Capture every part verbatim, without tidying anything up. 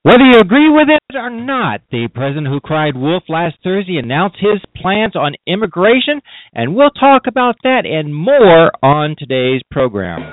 Whether you agree with it or not, the president who cried wolf last Thursday announced his plans on immigration, and we'll talk about that and more on today's program.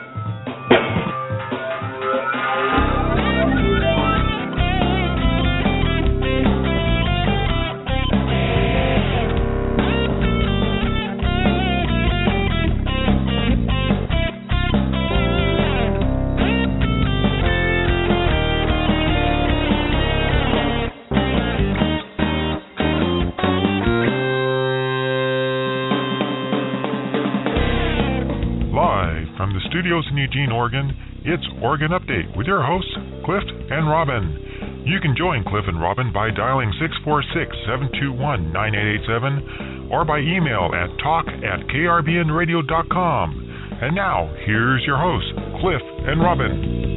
Studios in Eugene, Oregon, it's Oregon Update with your hosts, Cliff and Robin. You can join Cliff and Robin by dialing six four six, seven two one, nine eight eight seven or by email at talk at k r b n radio dot com. And now, here's your hosts, Cliff and Robin.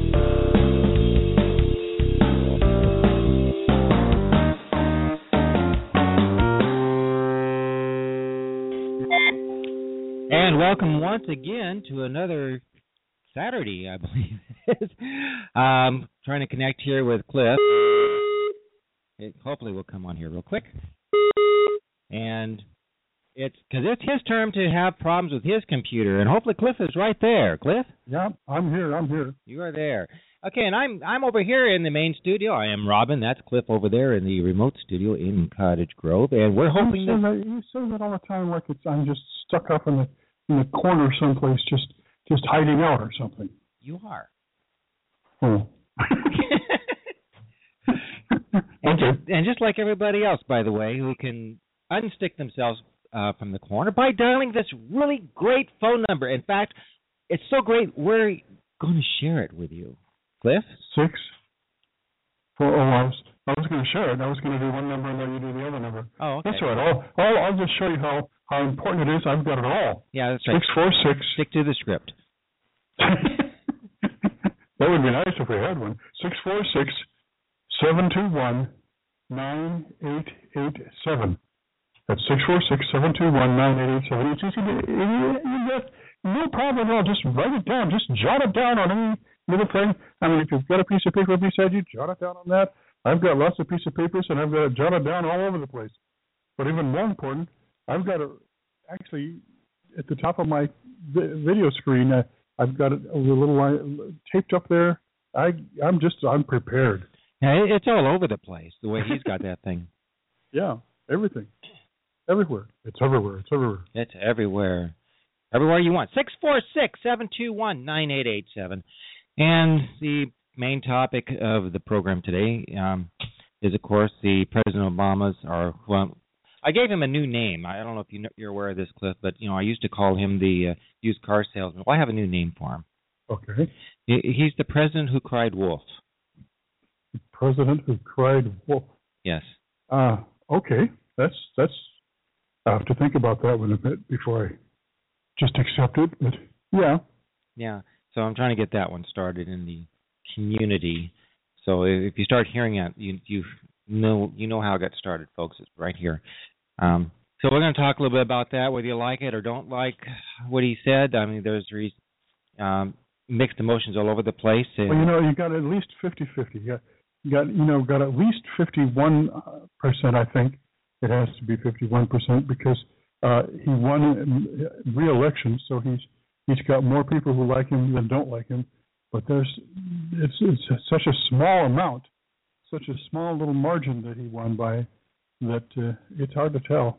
And welcome once again to another Saturday, I believe it is. Um, trying to connect here with Cliff. It hopefully will come on here real quick. And it's because it's his turn to have problems with his computer, and hopefully Cliff is right there. Cliff? Yeah, I'm here. I'm here. You are there. Okay, and I'm I'm over here in the main studio. I am Robin. That's Cliff over there in the remote studio in Cottage Grove, and we're hoping you that, that you say that all the time, like it's I'm just stuck up in the in the corner someplace, just just hiding out or something. You are. Oh. and, okay. just, and just like everybody else, by the way, who can unstick themselves uh, from the corner by dialing this really great phone number. In fact, it's so great, we're going to share it with you. Cliff? Six. Four, oh, I was, I was going to share it. I was going to do one number and then you do the other number. Oh, okay. That's all right. I'll, I'll, I'll just show you how, how important it is. I've got it all. Yeah, that's right. Six, four, six. Stick to the script. That would be nice if we had one. Six, four, six, seven, two, one, nine, eight, eight, seven. That's six, four, six, seven, two, one, nine, eight, eight, seven. It's easy to, you, you get no problem at all. Just write it down. Just jot it down on any little thing. I mean, if you've got a piece of paper beside you, jot it down on that. I've got lots of pieces of papers, and I've got it jotted down all over the place. But even more important, I've got it actually at the top of my vi- video screen. Uh, I've got it a little line taped up there. I, I'm just, I'm prepared. Yeah, it's all over the place, the way he's got that thing. Yeah, everything. Everywhere. It's everywhere. It's everywhere. It's everywhere. Everywhere you want. six four six, seven two one, nine eight eight seven. And the main topic of the program today um, is, of course, the President Obama's, or, well, I gave him a new name. I don't know if you know, you're aware of this, Cliff, but, you know, I used to call him the uh, used car salesman. Well, I have a new name for him. Okay. He, he's the president who cried wolf. The president who cried wolf. Yes. Uh, okay. That's, that's, I have to think about that one a bit before I just accept it, but yeah. Yeah. So I'm trying to get that one started in the community. So if you start hearing it, you you know you know how it got started, folks. It's right here. Um, so we're going to talk a little bit about that, whether you like it or don't like what he said. I mean, there's um, mixed emotions all over the place. And well, you know, you got at least fifty-fifty. You got, you got, you know, got at least fifty-one percent, I think. It has to be fifty-one percent because uh, he won re-election, so he's he's got more people who like him than don't like him. But there's it's it's such a small amount, such a small little margin that he won by, that uh, it's hard to tell.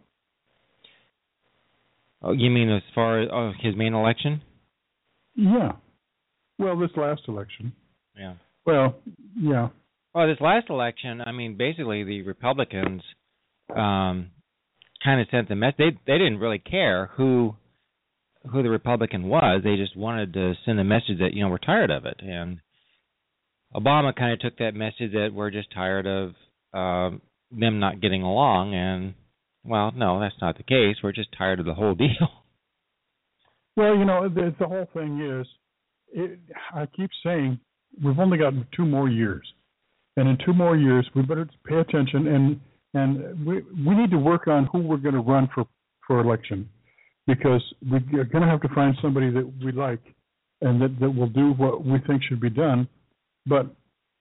Oh, you mean as far as oh, his main election? Yeah. Well, this last election. Yeah. Well, yeah. Well, this last election, I mean, basically the Republicans um, kind of sent the message. They they didn't really care who who the Republican was. They just wanted to send a message that, you know, we're tired of it. And Obama kind of took that message that we're just tired of um, them not getting along. And, well, no, that's not the case. We're just tired of the whole deal. Well, you know, the, the whole thing is, it, I keep saying, we've only got two more years. And in two more years, we better pay attention, and and we we need to work on who we're going to run for, for election. Because we're going to have to find somebody that we like and that, that will do what we think should be done. But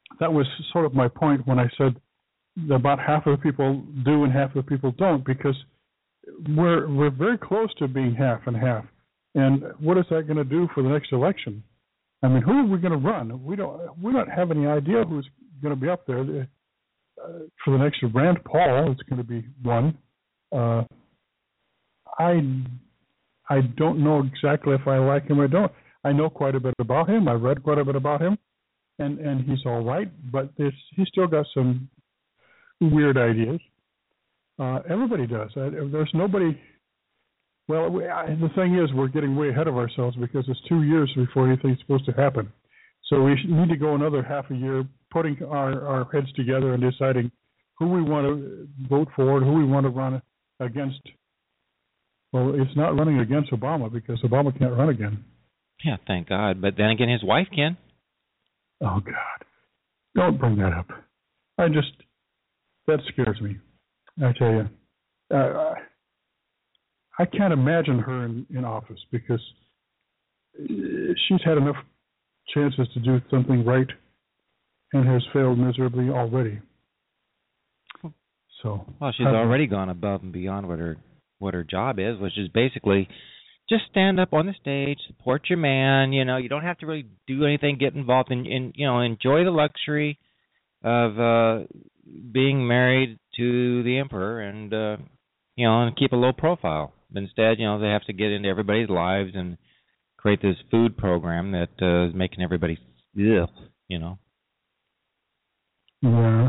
that was sort of my point when I said that about half of the people do and half of the people don't, because we're we're very close to being half and half. And what is that going to do for the next election? I mean, who are we going to run? We don't we don't have any idea who's going to be up there. Uh, for the next Rand Paul, it's going to be one. Uh, I I don't know exactly if I like him or don't. I know quite a bit about him. I read quite a bit about him, and, and he's all right. But there's, he's still got some weird ideas. Uh, everybody does. I, there's nobody. Well, we, I, the thing is, we're getting way ahead of ourselves because it's two years before anything's supposed to happen. So we need to go another half a year putting our, our heads together and deciding who we want to vote for and who we want to run against. Well, it's not running against Obama because Obama can't run again. Yeah, thank God. But then again, his wife can. Oh, God. Don't bring that up. I just, that scares me. I tell you. Uh, I can't imagine her in, in office because she's had enough chances to do something right and has failed miserably already. So, well, she's already gone above and beyond what her what her job is, which is basically just stand up on the stage, support your man. You know, you don't have to really do anything, get involved in, in you know, enjoy the luxury of uh, being married to the emperor, and uh, you know, and keep a low profile. But instead, you know, they have to get into everybody's lives and create this food program that uh, is making everybody, ugh, you know. Yeah.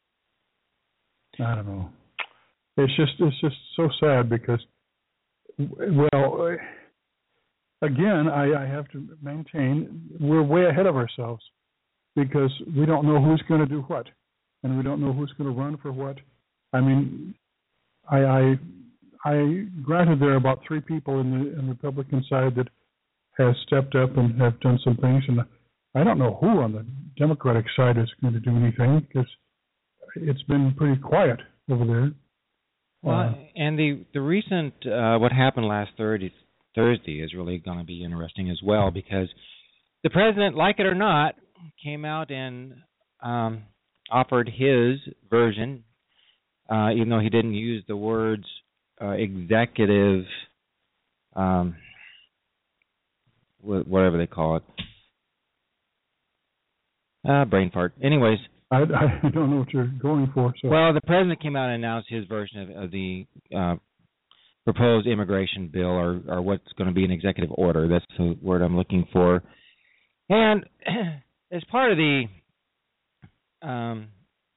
I don't know. It's just it's just so sad because, well, again, I, I have to maintain we're way ahead of ourselves because we don't know who's going to do what, and we don't know who's going to run for what. I mean, I, I, I granted there are about three people in the, in the Republican side that have stepped up and have done some things, and I don't know who on the Democratic side is going to do anything because it's been pretty quiet over there. Well, uh, and the the recent uh, what happened last Thursday Thursday is really going to be interesting as well, because the president, like it or not, came out and um, offered his version, uh, even though he didn't use the words uh, executive, um, wh- whatever they call it, uh, brain fart. Anyways. I, I don't know what you're going for. So. Well, the president came out and announced his version of, of the uh, proposed immigration bill, or, or what's going to be an executive order. That's the word I'm looking for. And as part of the, um,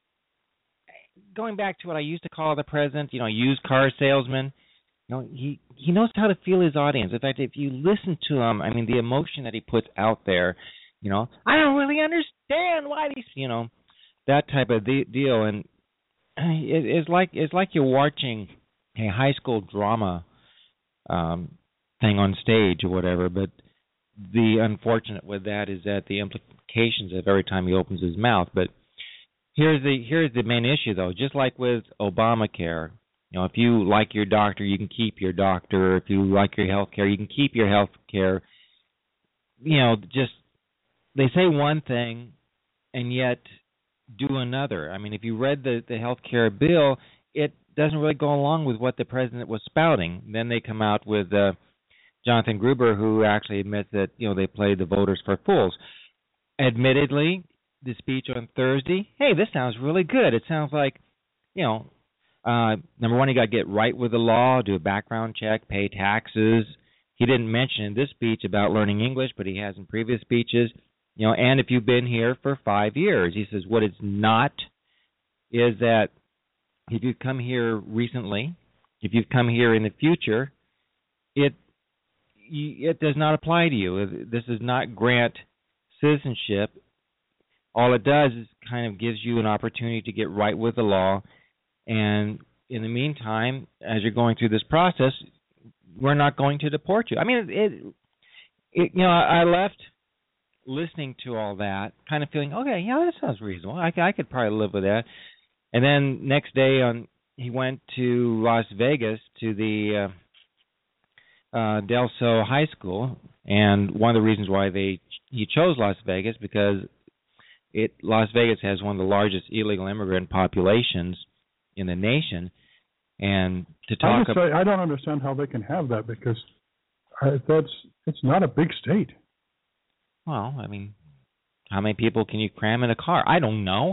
going back to what I used to call the president, you know, used car salesman, you know, he, he knows how to feel his audience. In fact, if you listen to him, I mean, the emotion that he puts out there, you know, I don't really understand why these, you know, that type of de- deal, and it, it's like it's like you're watching a high school drama um, thing on stage or whatever. But the unfortunate with that is that the implications of every time he opens his mouth. But here's the here's the main issue, though. Just like with Obamacare, you know, if you like your doctor, you can keep your doctor. If you like your health care, you can keep your health care. You know, just they say one thing, and yet do another. I mean, if you read the, the health care bill, it doesn't really go along with what the president was spouting. Then they come out with uh, Jonathan Gruber, who actually admits that, you know, they played the voters for fools. Admittedly, the speech on Thursday, hey, this sounds really good. It sounds like, you know, uh, number one, you got to get right with the law, do a background check, pay taxes. He didn't mention in this speech about learning English, but he has in previous speeches. You know, and if you've been here for five years, he says what it's not is that if you've come here recently, if you've come here in the future, it it does not apply to you. This does not grant citizenship. All it does is kind of gives you an opportunity to get right with the law. And in the meantime, as you're going through this process, we're not going to deport you. I mean, it, it you know, I left listening to all that, kind of feeling, okay, yeah, that sounds reasonable. I, I could probably live with that. And then next day, on he went to Las Vegas to the uh, uh, Del Sol High School, and one of the reasons why they he chose Las Vegas because it Las Vegas has one of the largest illegal immigrant populations in the nation, and to talk I, about, say, I don't understand how they can have that because I, that's it's not a big state. Well, I mean, how many people can you cram in a car? I don't know.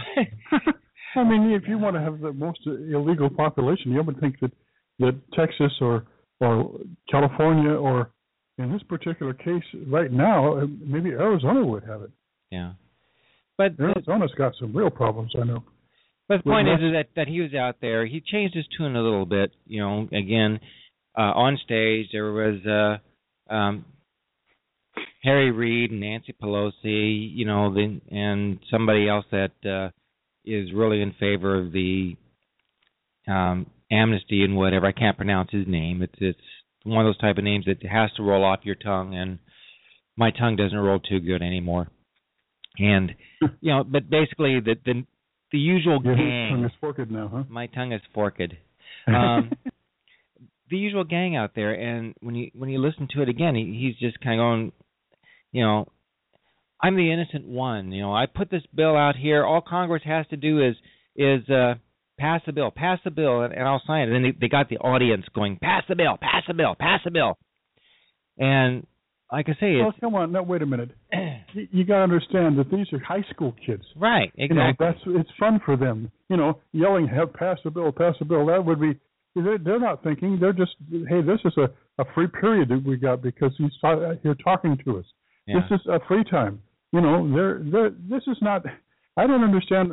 I mean, if you want to have the most illegal population, you would think that, that Texas or or California or, in this particular case, right now, maybe Arizona would have it. Yeah. But Arizona's got some real problems, I know. But the point is, is that, that he was out there. He changed his tune a little bit. You know, again, uh, on stage there was uh, um, Harry Reid and Nancy Pelosi, you know, the, and somebody else that uh, is really in favor of the um, amnesty and whatever. I can't pronounce his name. It's it's one of those type of names that has to roll off your tongue, and my tongue doesn't roll too good anymore. And you know, but basically the the, the usual Your gang. tongue is forked now, huh? My tongue is forked. Um, the usual gang out there, and when you when you listen to it again, he, he's just kind of going, you know, I'm the innocent one. You know, I put this bill out here. All Congress has to do is is uh, pass the bill, pass the bill, and, and I'll sign it. And they, they got the audience going, pass the bill, pass the bill, pass the bill. And like I say, well, it's, come on, no, wait a minute. you you got to understand that these are high school kids. Right, exactly. You know, that's it's fun for them. You know, yelling, "Have pass the bill, pass the bill." That would be. They're, they're not thinking. They're just, hey, this is a, a free period that we got because he's here talking to us. Yeah. This is a free time. You know, they're, they're, this is not. I don't understand.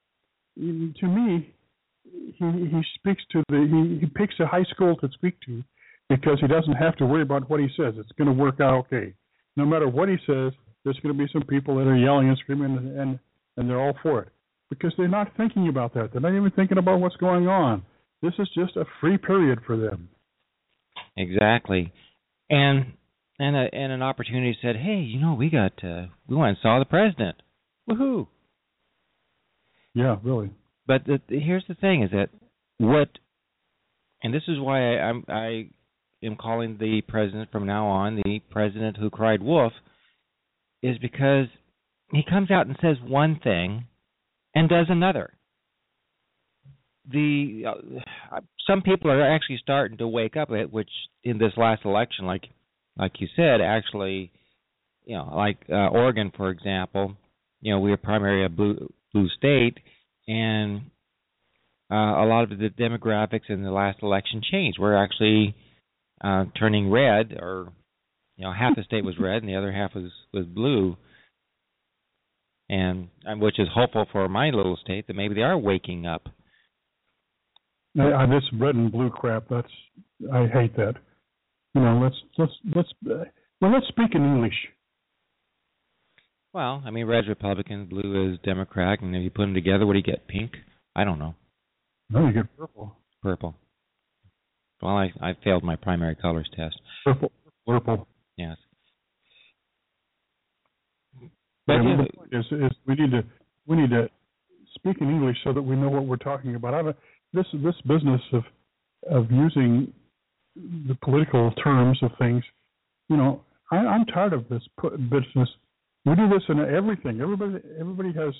To me, he he speaks to the he, he picks a high school to speak to because he doesn't have to worry about what he says. It's going to work out okay. No matter what he says, there's going to be some people that are yelling and screaming, and, and and they're all for it because they're not thinking about that. They're not even thinking about what's going on. This is just a free period for them. Exactly, and and a, and an opportunity said, hey, you know, we got uh, we went and saw the president. Woohoo! Yeah, really. But the, the, here's the thing: is that what, and this is why I, I'm I am calling the president from now on the president who cried wolf, is because he comes out and says one thing and does another. The uh, some people are actually starting to wake up, which in this last election, like like you said, actually, you know, like uh, Oregon, for example, you know, we are primarily a blue blue state, and uh, a lot of the demographics in the last election changed. We're actually uh, turning red, or you know, half the state was red and the other half was was blue, and which is hopeful for my little state that maybe they are waking up. I, I, this red and blue crap, that's I hate that. You know, let's let's let's uh, well let's speak in English. Well, I mean, red's Republican, blue is Democrat, and if you put them together, what do you get? Pink? I don't know. No, you get purple. Purple. Well, I I failed my primary colors test. Purple. Purple. Yes. But yeah, the point is, is we need to we need to speak in English so that we know what we're talking about. I This this business of of using the political terms of things, you know, I, I'm tired of this business. We do this in everything. Everybody everybody has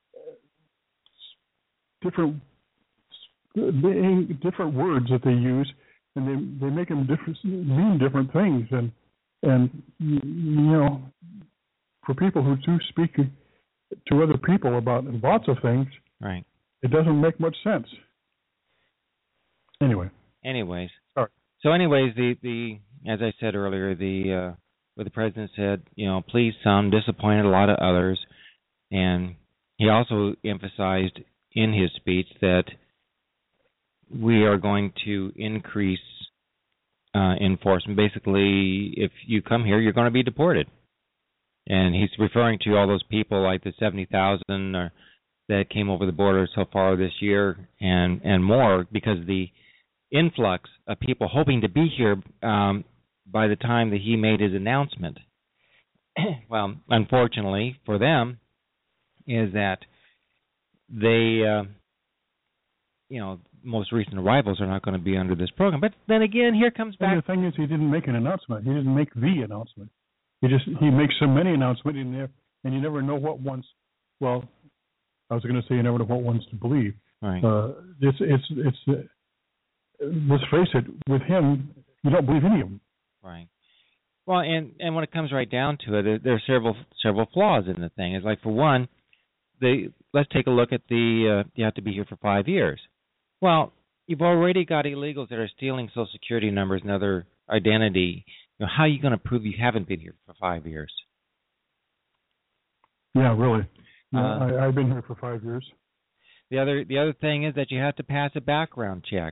different different words that they use, and they they make them different mean different things. And and you know, for people who do speak to other people about lots of things, right? It doesn't make much sense. Anyway. Anyways. Sorry. So, anyways, the, the as I said earlier, the uh, what the president said, you know, pleased some, disappointed a lot of others, and he also emphasized in his speech that we are going to increase uh, enforcement. Basically, if you come here, you're going to be deported, and he's referring to all those people like the seventy thousand or that came over the border so far this year, and and more, because the influx of people hoping to be here um, by the time that he made his announcement. Well, unfortunately for them, is that they, uh, you know, most recent arrivals are not going to be under this program. But then again, here comes back. And the thing is, he didn't make an announcement. He didn't make the announcement. He just he makes so many announcements in there, and you never know what ones well, I was going to say you never know what ones to believe. Right. Uh, it's it's it's. Uh, let's face it. With him, you don't believe any of them. Right. Well, and, and when it comes right down to it, there, there are several several flaws in the thing. It's like, for one, they let's take a look at the uh, you have to be here for five years. Well, you've already got illegals that are stealing Social Security numbers and other identity. You know, how are you going to prove you haven't been here for five years? Yeah, really. Uh, I, I've been here for five years. The other the other thing is that you have to pass a background check.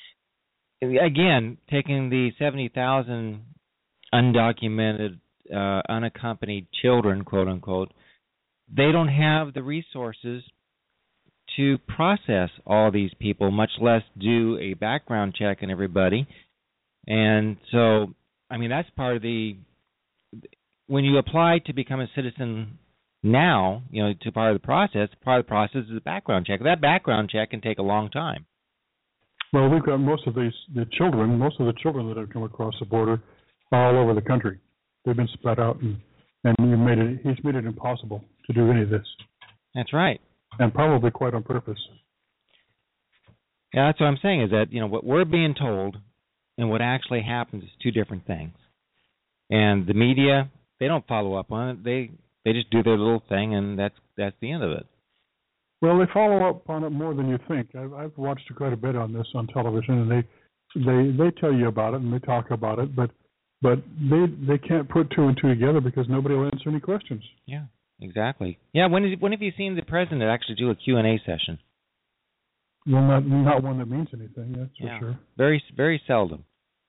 Again, taking the seventy thousand undocumented, uh, unaccompanied children, quote unquote, they don't have the resources to process all these people, much less do a background check on everybody. And so, I mean, that's part of the, when you apply to become a citizen now, you know, to part of the process, part of the process is a background check. That background check can take a long time. Well, we've got most of these, the children, most of the children that have come across the border all over the country. They've been spread out, and, and you made it, he's made it impossible to do any of this. That's right. And probably quite on purpose. Yeah, that's what I'm saying, is that, you know, what we're being told and what actually happens is two different things. And the media, they don't follow up on it. They they just do their little thing, and that's that's the end of it. Well, they follow up on it more than you think. I've, I've watched quite a bit on this on television, and they they they tell you about it and they talk about it, but but they they can't put two and two together because nobody will answer any questions. Yeah, exactly. Yeah, when is when have you seen the president actually do a Q and A session? Well, not not one that means anything. That's yeah. for sure. Very very seldom.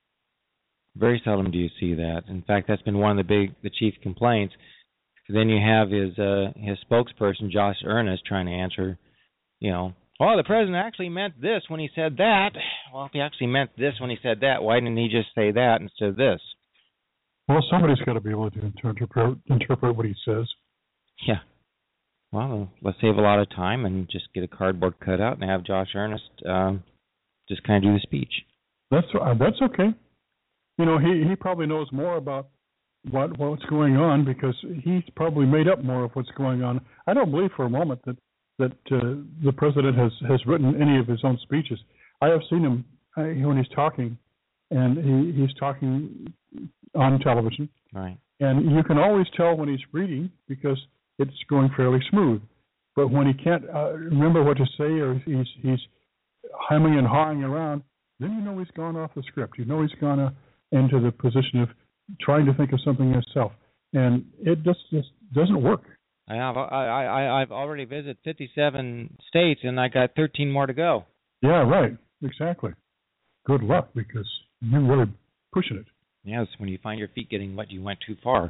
Very seldom do you see that. In fact, that's been one of the big the chief complaints. Then you have his uh, his spokesperson, Josh Earnest, trying to answer, you know, well, the president actually meant this when he said that. Well, if he actually meant this when he said that, why didn't he just say that instead of this? Well, somebody's got to be able to interpret interpret what he says. Yeah. Well, let's save a lot of time and just get a cardboard cutout and have Josh Earnest um, just kind of do the speech. That's uh, that's okay. You know, he, he probably knows more about what what's going on because he's probably made up more of what's going on. I don't believe for a moment that that uh, the president has, has written any of his own speeches. I have seen him uh, when he's talking, and he, he's talking on television. Right. And you can always tell when he's reading because it's going fairly smooth. But when he can't uh, remember what to say or he's he's humming and hawing around, then you know he's gone off the script. You know he's gone uh, into the position of trying to think of something himself, and it just just doesn't work. I have I I I've already visited fifty-seven states, and I got thirteen more to go. Yeah, right, exactly. Good luck because you're really pushing it. Yes, when you find your feet getting wet, you went too far.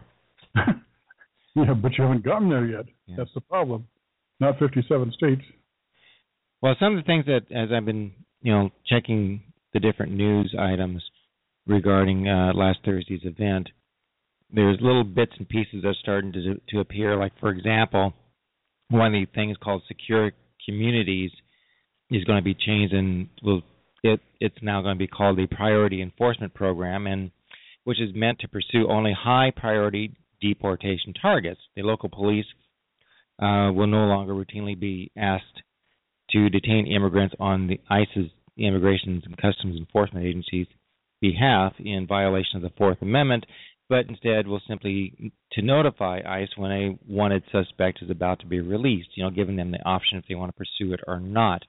Yeah, but you haven't gotten there yet. Yeah. That's the problem. Not fifty-seven states. Well, some of the things that, as I've been, you know, checking the different news items regarding uh, last Thursday's event, there's little bits and pieces that are starting to to appear. Like, for example, one of the things called Secure Communities is going to be changed, and will it it's now going to be called the Priority Enforcement Program, and which is meant to pursue only high priority deportation targets. The local police uh, will no longer routinely be asked to detain immigrants on the ICE's, the Immigration and Customs Enforcement Agency's behalf in violation of the Fourth Amendment, but instead will simply to notify ICE when a wanted suspect is about to be released, you know, giving them the option if they want to pursue it or not.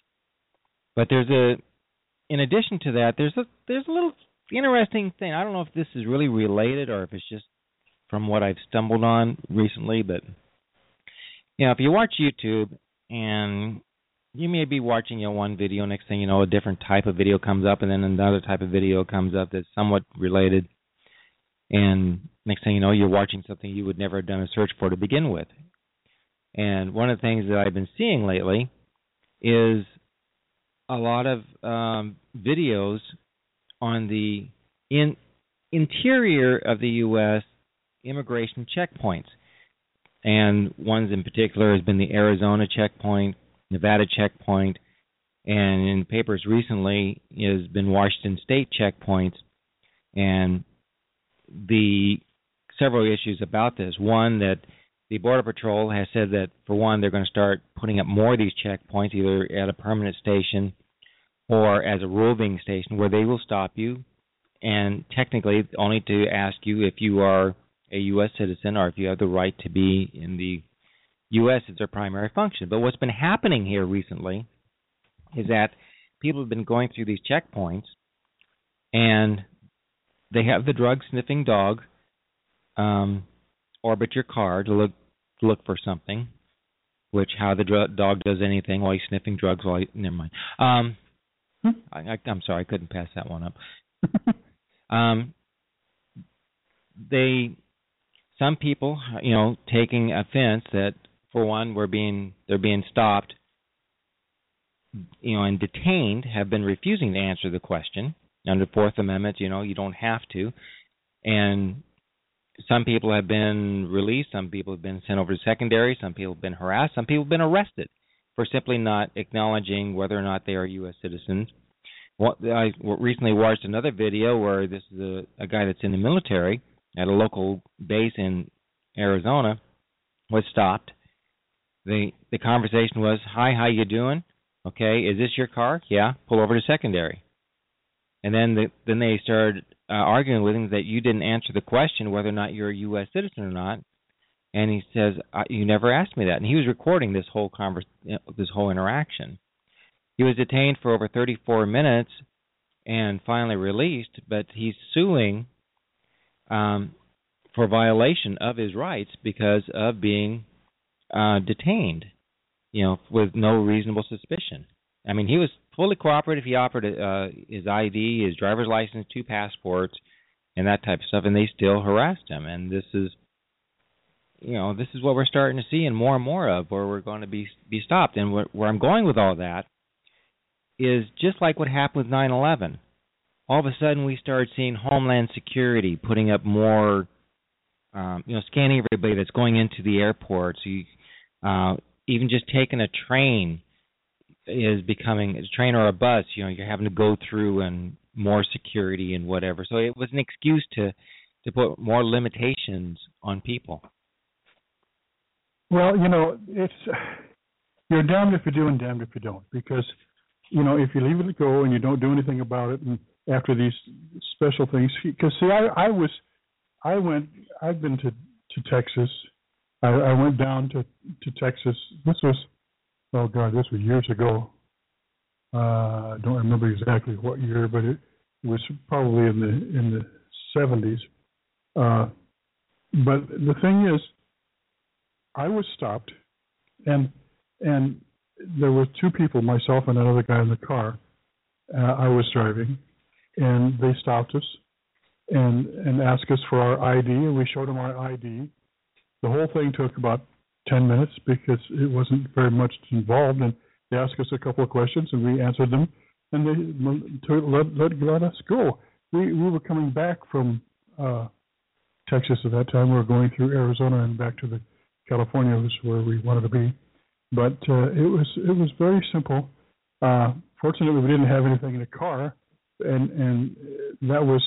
But there's a, in addition to that, there's a there's a little interesting thing. I don't know if this is really related or if it's just from what I've stumbled on recently, but you know, if you watch YouTube and you may be watching, you know, one video, next thing you know, a different type of video comes up, and then another type of video comes up that's somewhat related, and next thing you know, you're watching something you would never have done a search for to begin with. And one of the things that I've been seeing lately is a lot of um, videos on the in, interior of the U S immigration checkpoints, and ones in particular has been the Arizona checkpoint, Nevada checkpoint, and in papers recently has been Washington State checkpoints, and the several issues about this. One, that the Border Patrol has said that, for one, they're going to start putting up more of these checkpoints, either at a permanent station or as a roving station, where they will stop you, and technically only to ask you if you are a U S citizen or if you have the right to be in the U S as their primary function. But what's been happening here recently is that people have been going through these checkpoints, and they have the drug-sniffing dog um, orbit your car to look to look for something, which how the dr- dog does anything while he's sniffing drugs while he, never mind. Um, hmm? I, I, I'm sorry, I couldn't pass that one up. um, they, some people, you know, taking offense that, for one, we're being they're being stopped, you know, and detained, have been refusing to answer the question. Under the Fourth Amendment, you know, you don't have to. And some people have been released, some people have been sent over to secondary, some people have been harassed, some people have been arrested for simply not acknowledging whether or not they are U S citizens. Well, I recently watched another video where this is a, a guy that's in the military at a local base in Arizona was stopped. The the conversation was, "Hi, how you doing? Okay, is this your car? Yeah, pull over to secondary." And then the, then they started uh, arguing with him that you didn't answer the question whether or not you're a U S citizen or not. And he says, "You never asked me that." And he was recording this whole convers- this whole interaction. He was detained for over thirty-four minutes and finally released, but he's suing um, for violation of his rights because of being uh, detained, you know, with no reasonable suspicion. I mean, he was fully cooperative. He offered uh, his I D, his driver's license, two passports, and that type of stuff, and they still harassed him. And this is, you know, this is what we're starting to see and more and more of, where we're going to be be stopped. And wh- where I'm going with all that is just like what happened with nine eleven. All of a sudden, we started seeing Homeland Security putting up more, um, you know, scanning everybody that's going into the airport. So you, uh, even just taking a train is becoming a train or a bus, you know, you're having to go through and more security and whatever. So it was an excuse to, to put more limitations on people. Well, you know, it's you're damned if you do and damned if you don't, because, you know, if you leave it go and you don't do anything about it, and after these special things, because see, I, I was, I went, I've been to, to Texas. I, I went down to, to Texas. This was, oh God, this was years ago. Uh, I don't remember exactly what year, but it, it was probably in the in the seventies. Uh, but the thing is, I was stopped, and and there were two people, myself and another guy in the car. Uh, I was driving, and they stopped us and and asked us for our I D, and we showed them our I D. The whole thing took about ten minutes because it wasn't very much involved, and they asked us a couple of questions, and we answered them, and they let, let, let us go. We we were coming back from uh, Texas at that time. We were going through Arizona and back to the California, was where we wanted to be. But uh, it was it was very simple. Uh, fortunately, we didn't have anything in the car, and and that was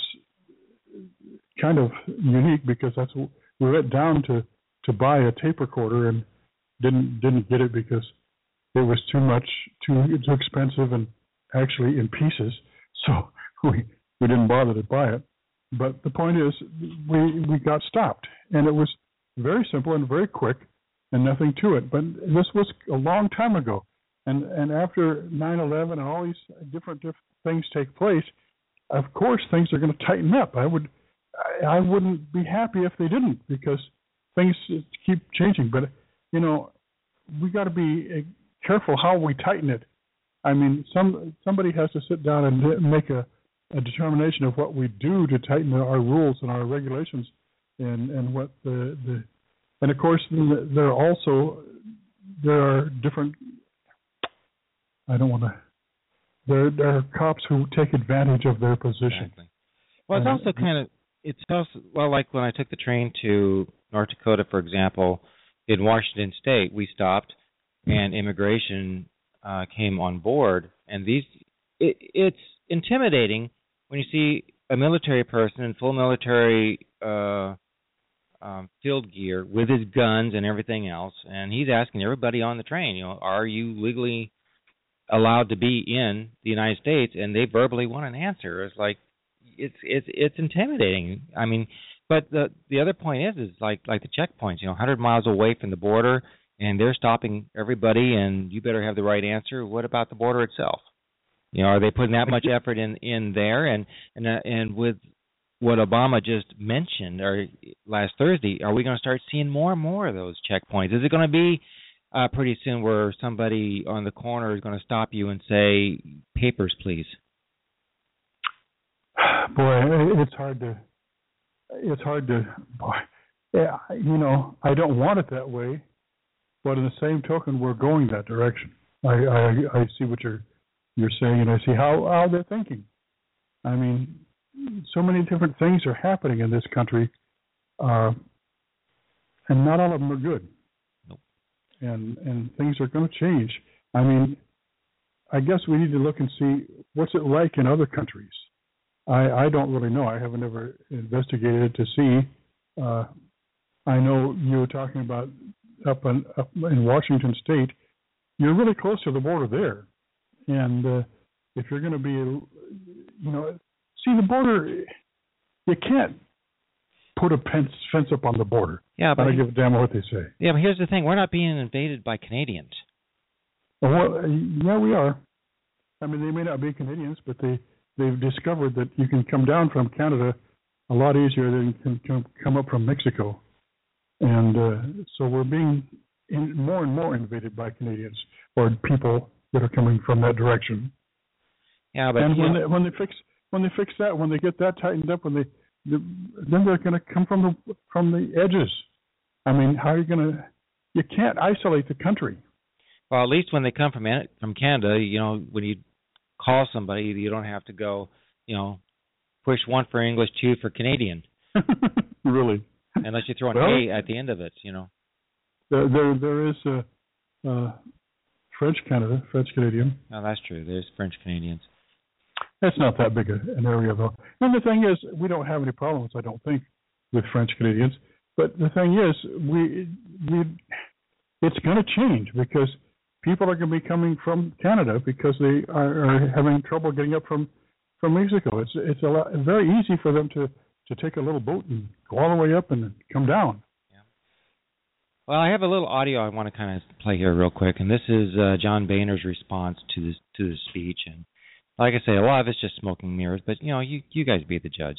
kind of unique because that's what we went down to. to buy a tape recorder and didn't didn't get it because it was too much, too too expensive and actually in pieces. So we we didn't bother to buy it. But the point is, we we got stopped, and it was very simple and very quick, and nothing to it. But this was a long time ago, and and after nine eleven and all these different different things take place, of course things are going to tighten up. I would I, I wouldn't be happy if they didn't, because things keep changing, but, you know, we got to be careful how we tighten it. I mean, some somebody has to sit down and make a, a determination of what we do to tighten our rules and our regulations, and, and what the, the and of course there are also there are different. I don't want to. There there are cops who take advantage of their position. Exactly. Well, it's and, also kind of it's also well like when I took the train to North Dakota, for example, in Washington State, we stopped, and immigration uh, came on board. And these, it, it's intimidating when you see a military person in full military uh, um, field gear with his guns and everything else, and he's asking everybody on the train, you know, are you legally allowed to be in the United States? And they verbally want an answer. It's like it's it's it's intimidating. I mean, but the the other point is is like like the checkpoints, you know, one hundred miles away from the border, and they're stopping everybody, and you better have the right answer. What about the border itself? You know, are they putting that much effort in in there? And and uh, and with what Obama just mentioned, or last Thursday, are we going to start seeing more and more of those checkpoints? Is it going to be uh, pretty soon where somebody on the corner is going to stop you and say, "Papers, please"? Boy, it's hard to. It's hard to. Boy, yeah, you know, I don't want it that way, but in the same token, we're going that direction. I I, I see what you're you're saying, and I see how how they're thinking. I mean, so many different things are happening in this country, uh, and not all of them are good. Nope. And and things are going to change. I mean, I guess we need to look and see what's it like in other countries. I, I don't really know. I haven't ever investigated it to see. Uh, I know you were talking about up in, up in Washington State. You're really close to the border there, and uh, if you're going to be, you know. See, the border, you can't put a fence, fence up on the border. Yeah, but I don't give a damn what they say. Yeah, but here's the thing: we're not being invaded by Canadians. Well, yeah, we are. I mean, they may not be Canadians, but they they've discovered that you can come down from Canada a lot easier than you can come up from Mexico, and uh, so we're being in, more and more invaded by Canadians or people that are coming from that direction. Yeah, but and when know, they, when they fix when they fix that, when they get that tightened up, when they, they then they're going to come from the from the edges. I mean, how are you going to? You can't isolate the country. Well, at least when they come from from Canada, you know, when you call somebody, you don't have to go, you know, push one for English, two for Canadian. Really? Unless you throw an well, A at the end of it, you know. There, there, there is a, a French Canada, French Canadian. Oh, that's true. There's French Canadians. That's not that big a, an area, though. And the thing is, we don't have any problems, I don't think, with French Canadians. But the thing is, we, we it's going to change because people are going to be coming from Canada because they are, are having trouble getting up from, from Mexico. It's it's a lot, very easy for them to, to take a little boat and go all the way up and come down. Yeah. Well, I have a little audio I want to kind of play here real quick, and this is uh, John Boehner's response to this to the speech. And like I say, a lot of it's just smoke and mirrors, but you know, you you guys be the judge.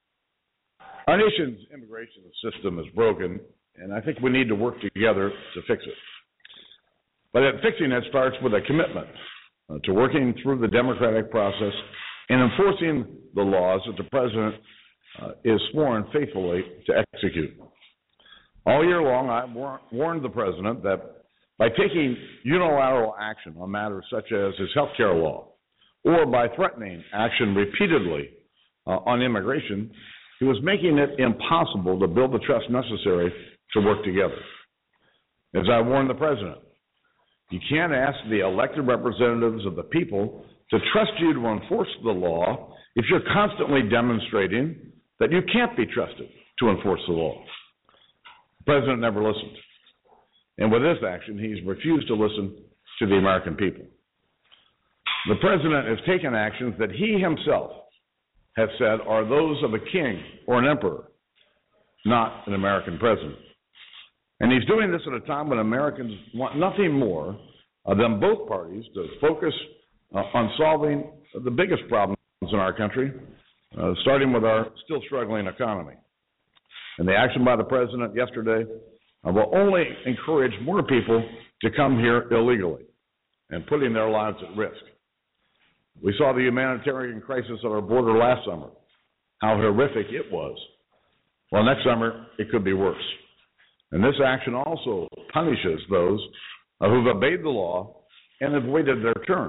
Our nation's immigration system is broken, and I think we need to work together to fix it. But at fixing it starts with a commitment uh, to working through the democratic process and enforcing the laws that the president uh, is sworn faithfully to execute. All year long, I've war- warned the president that by taking unilateral action on matters such as his health care law, or by threatening action repeatedly uh, on immigration, he was making it impossible to build the trust necessary to work together. As I warned the president, you can't ask the elected representatives of the people to trust you to enforce the law if you're constantly demonstrating that you can't be trusted to enforce the law. The president never listened. And with this action, he's refused to listen to the American people. The president has taken actions that he himself has said are those of a king or an emperor, not an American president. And he's doing this at a time when Americans want nothing more uh, than both parties to focus uh, on solving the biggest problems in our country, uh, starting with our still struggling economy. And the action by the president yesterday uh, will only encourage more people to come here illegally and putting their lives at risk. We saw the humanitarian crisis at our border last summer, how horrific it was. Well, next summer, it could be worse. And this action also punishes those uh, who've obeyed the law and have waited their turn.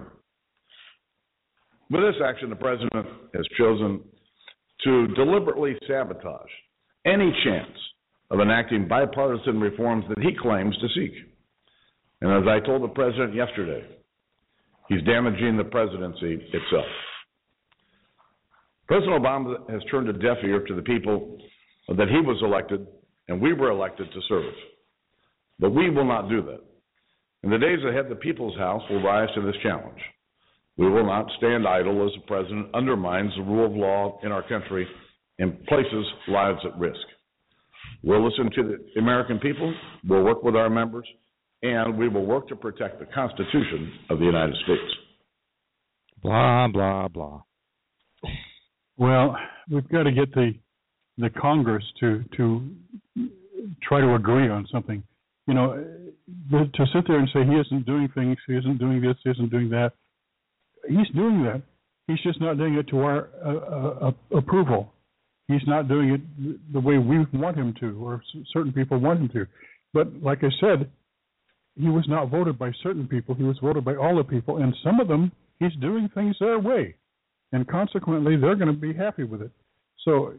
With this action, the president has chosen to deliberately sabotage any chance of enacting bipartisan reforms that he claims to seek. And as I told the president yesterday, he's damaging the presidency itself. President Obama has turned a deaf ear to the people that he was elected and we were elected to serve. But we will not do that. In the days ahead, the People's House will rise to this challenge. We will not stand idle as the president undermines the rule of law in our country and places lives at risk. We'll listen to the American people, we'll work with our members, and we will work to protect the Constitution of the United States. Blah, blah, blah. Well, we've got to get the the Congress to to try to agree on something. You know, to sit there and say he isn't doing things, he isn't doing this, he isn't doing that. He's doing that. He's just not doing it to our uh, uh, approval. He's not doing it the way we want him to, or certain people want him to. But like I said, he was not voted by certain people. He was voted by all the people, and some of them, he's doing things their way, and consequently, they're going to be happy with it. So,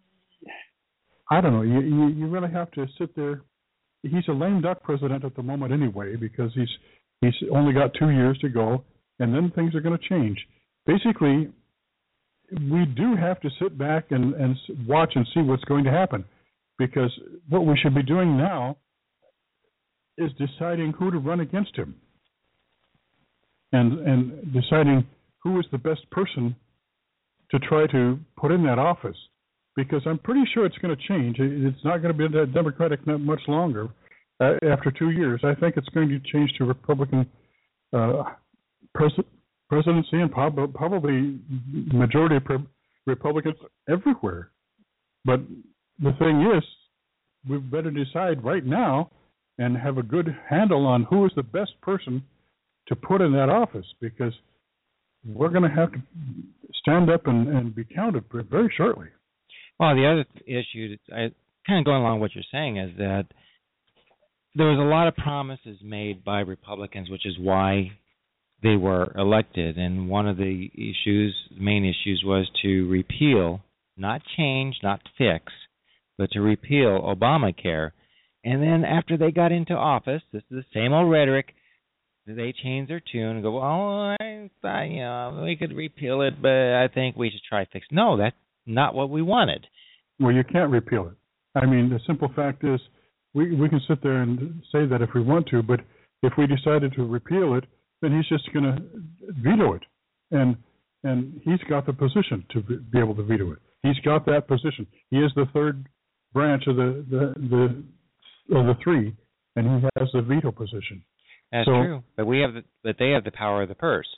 I don't know. You, you, you really have to sit there. He's a lame duck president at the moment anyway, because he's he's only got two years to go, and then things are going to change. Basically, we do have to sit back and, and watch and see what's going to happen, because what we should be doing now is deciding who to run against him, and and deciding who is the best person to try to put in that office. Because I'm pretty sure it's going to change. It's not going to be Democratic not much longer uh, after two years. I think it's going to change to Republican uh, pres- presidency and prob- probably majority of Republicans everywhere. But the thing is, we better decide right now and have a good handle on who is the best person to put in that office, because we're going to have to stand up and, and be counted very shortly. Well, the other issue, I, kind of going along with what you're saying, is that there was a lot of promises made by Republicans, which is why they were elected. And one of the issues, main issues, was to repeal, not change, not fix, but to repeal Obamacare. And then after they got into office, this is the same old rhetoric, they changed their tune and go, well, I thought, you know, we could repeal it, but I think we should try fix. No, that's not what we wanted. Well, you can't repeal it. I mean, the simple fact is, we we can sit there and say that if we want to, but if we decided to repeal it, then he's just going to veto it, and and he's got the position to be able to veto it. He's got that position. He is the third branch of the the, the of the three, and he has the veto position. That's so, true, but we have, the, but they have the power of the purse.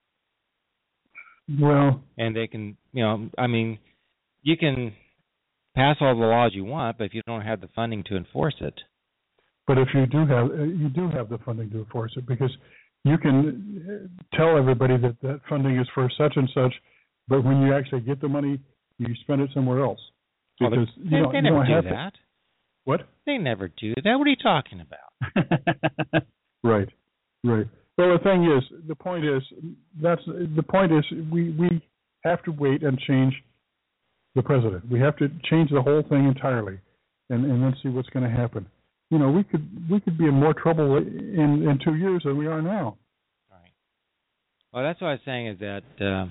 Well, and they can, you know, I mean, you can pass all the laws you want, but if you don't have the funding to enforce it. But if you do have, you do have the funding to enforce it, because you can tell everybody that that funding is for such and such, but when you actually get the money, you spend it somewhere else. Because well, they, you don't, they never you do that. To. What? They never do that. What are you talking about? Right, right. Well, the thing is, the point is, that's the point is, we, we have to wait and change the president. We have to change the whole thing entirely, and, and then see what's going to happen. You know, we could we could be in more trouble in, in two years than we are now. Right. Well, that's what I was saying is that, uh,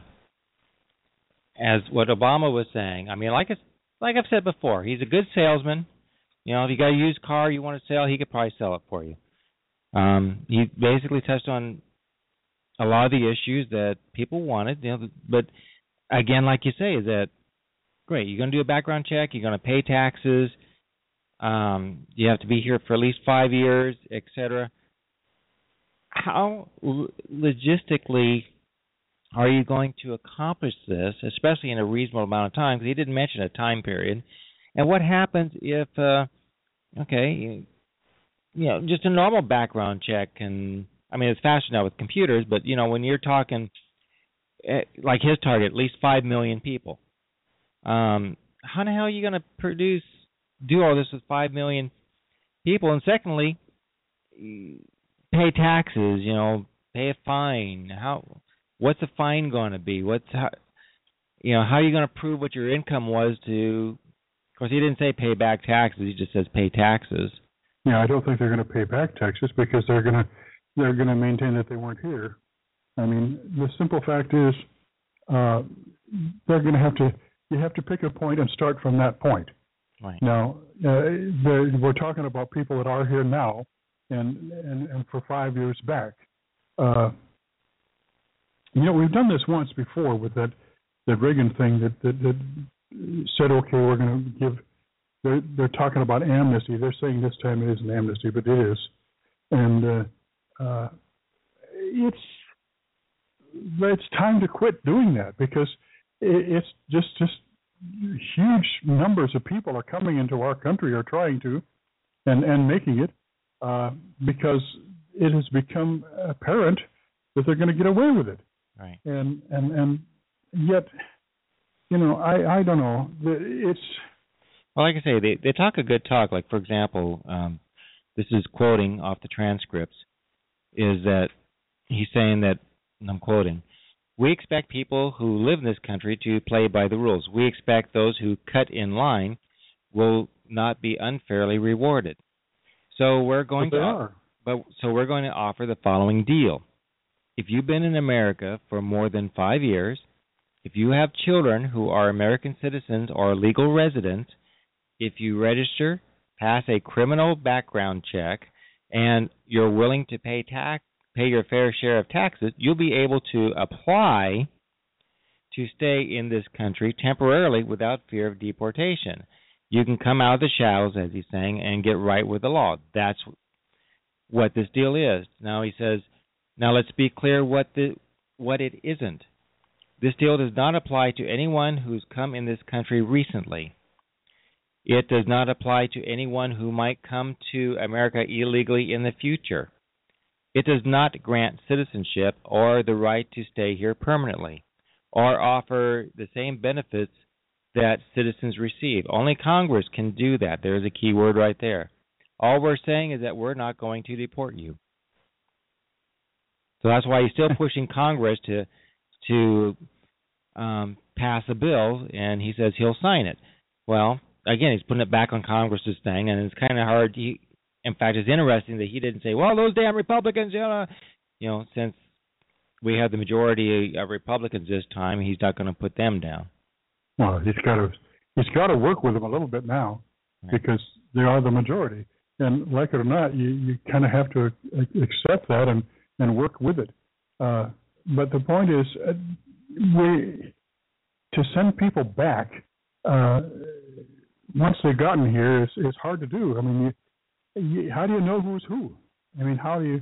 as what Obama was saying, I mean, like it's, like I've said before, he's a good salesman. You know, if you got a used car you want to sell, he could probably sell it for you. Um, he basically touched on a lot of the issues that people wanted, you know, but again, like you say, is that great? You're going to do a background check. You're going to pay taxes. Um, you have to be here for at least five years, et cetera. How l- logistically are you going to accomplish this, especially in a reasonable amount of time? Because he didn't mention a time period. And what happens if, uh, okay, you, you know, just a normal background check, and I mean, it's faster now with computers, but, you know, when you're talking, like his target, at least five million people, um, how the hell are you going to produce, do all this with five million people? And secondly, pay taxes, you know, pay a fine. How, what's the fine going to be? What's, how, you know, how are you going to prove what your income was to, of course, he didn't say pay back taxes, he just says pay taxes. Yeah, I don't think they're going to pay back taxes because they're going to they're going to maintain that they weren't here. I mean, the simple fact is, uh, they're going to have to. You have to pick a point and start from that point. Right. Now, uh, the, we're talking about people that are here now, and and, and for five years back. Uh, you know, we've done this once before with that that Reagan thing that that, that said, okay, we're going to give. They're they're talking about amnesty. They're saying this time it isn't amnesty, but it is, and uh, uh, it's it's time to quit doing that because it, it's just just. Huge numbers of people are coming into our country, are trying to, and, and making it, uh, because it has become apparent that they're going to get away with it. Right. And and and yet, you know, I, I don't know. It's well, like I say, they they talk a good talk. Like for example, um, this is quoting off the transcripts, is that he's saying that, and I'm quoting. We expect people who live in this country to play by the rules. We expect those who cut in line will not be unfairly rewarded. So we're going but they to are. but so we're going to offer the following deal. If you've been in America for more than five years, if you have children who are American citizens or legal residents, if you register, pass a criminal background check, and you're willing to pay tax pay your fair share of taxes, you'll be able to apply to stay in this country temporarily without fear of deportation. You can come out of the shadows, as he's saying, and get right with the law. That's what this deal is. Now he says, now let's be clear what the what it isn't. This deal does not apply to anyone who's come in this country recently. It does not apply to anyone who might come to America illegally in the future. It does not grant citizenship or the right to stay here permanently or offer the same benefits that citizens receive. Only Congress can do that. There's a key word right there. All we're saying is that we're not going to deport you. So that's why he's still pushing Congress to to um, pass a bill, and he says he'll sign it. Well, again, he's putting it back on Congress's thing, and it's kind of hard. He, In fact, it's interesting that he didn't say, well, those damn Republicans, you know, you know, since we have the majority of Republicans this time, he's not going to put them down. Well, he's got to he's got to work with them a little bit now, right, because they are the majority. And like it or not, you, you kind of have to accept that and, and work with it. Uh, but the point is, uh, we to send people back uh, once they've gotten here is, is hard to do. I mean, you, how do you know who's who? I mean, how do you?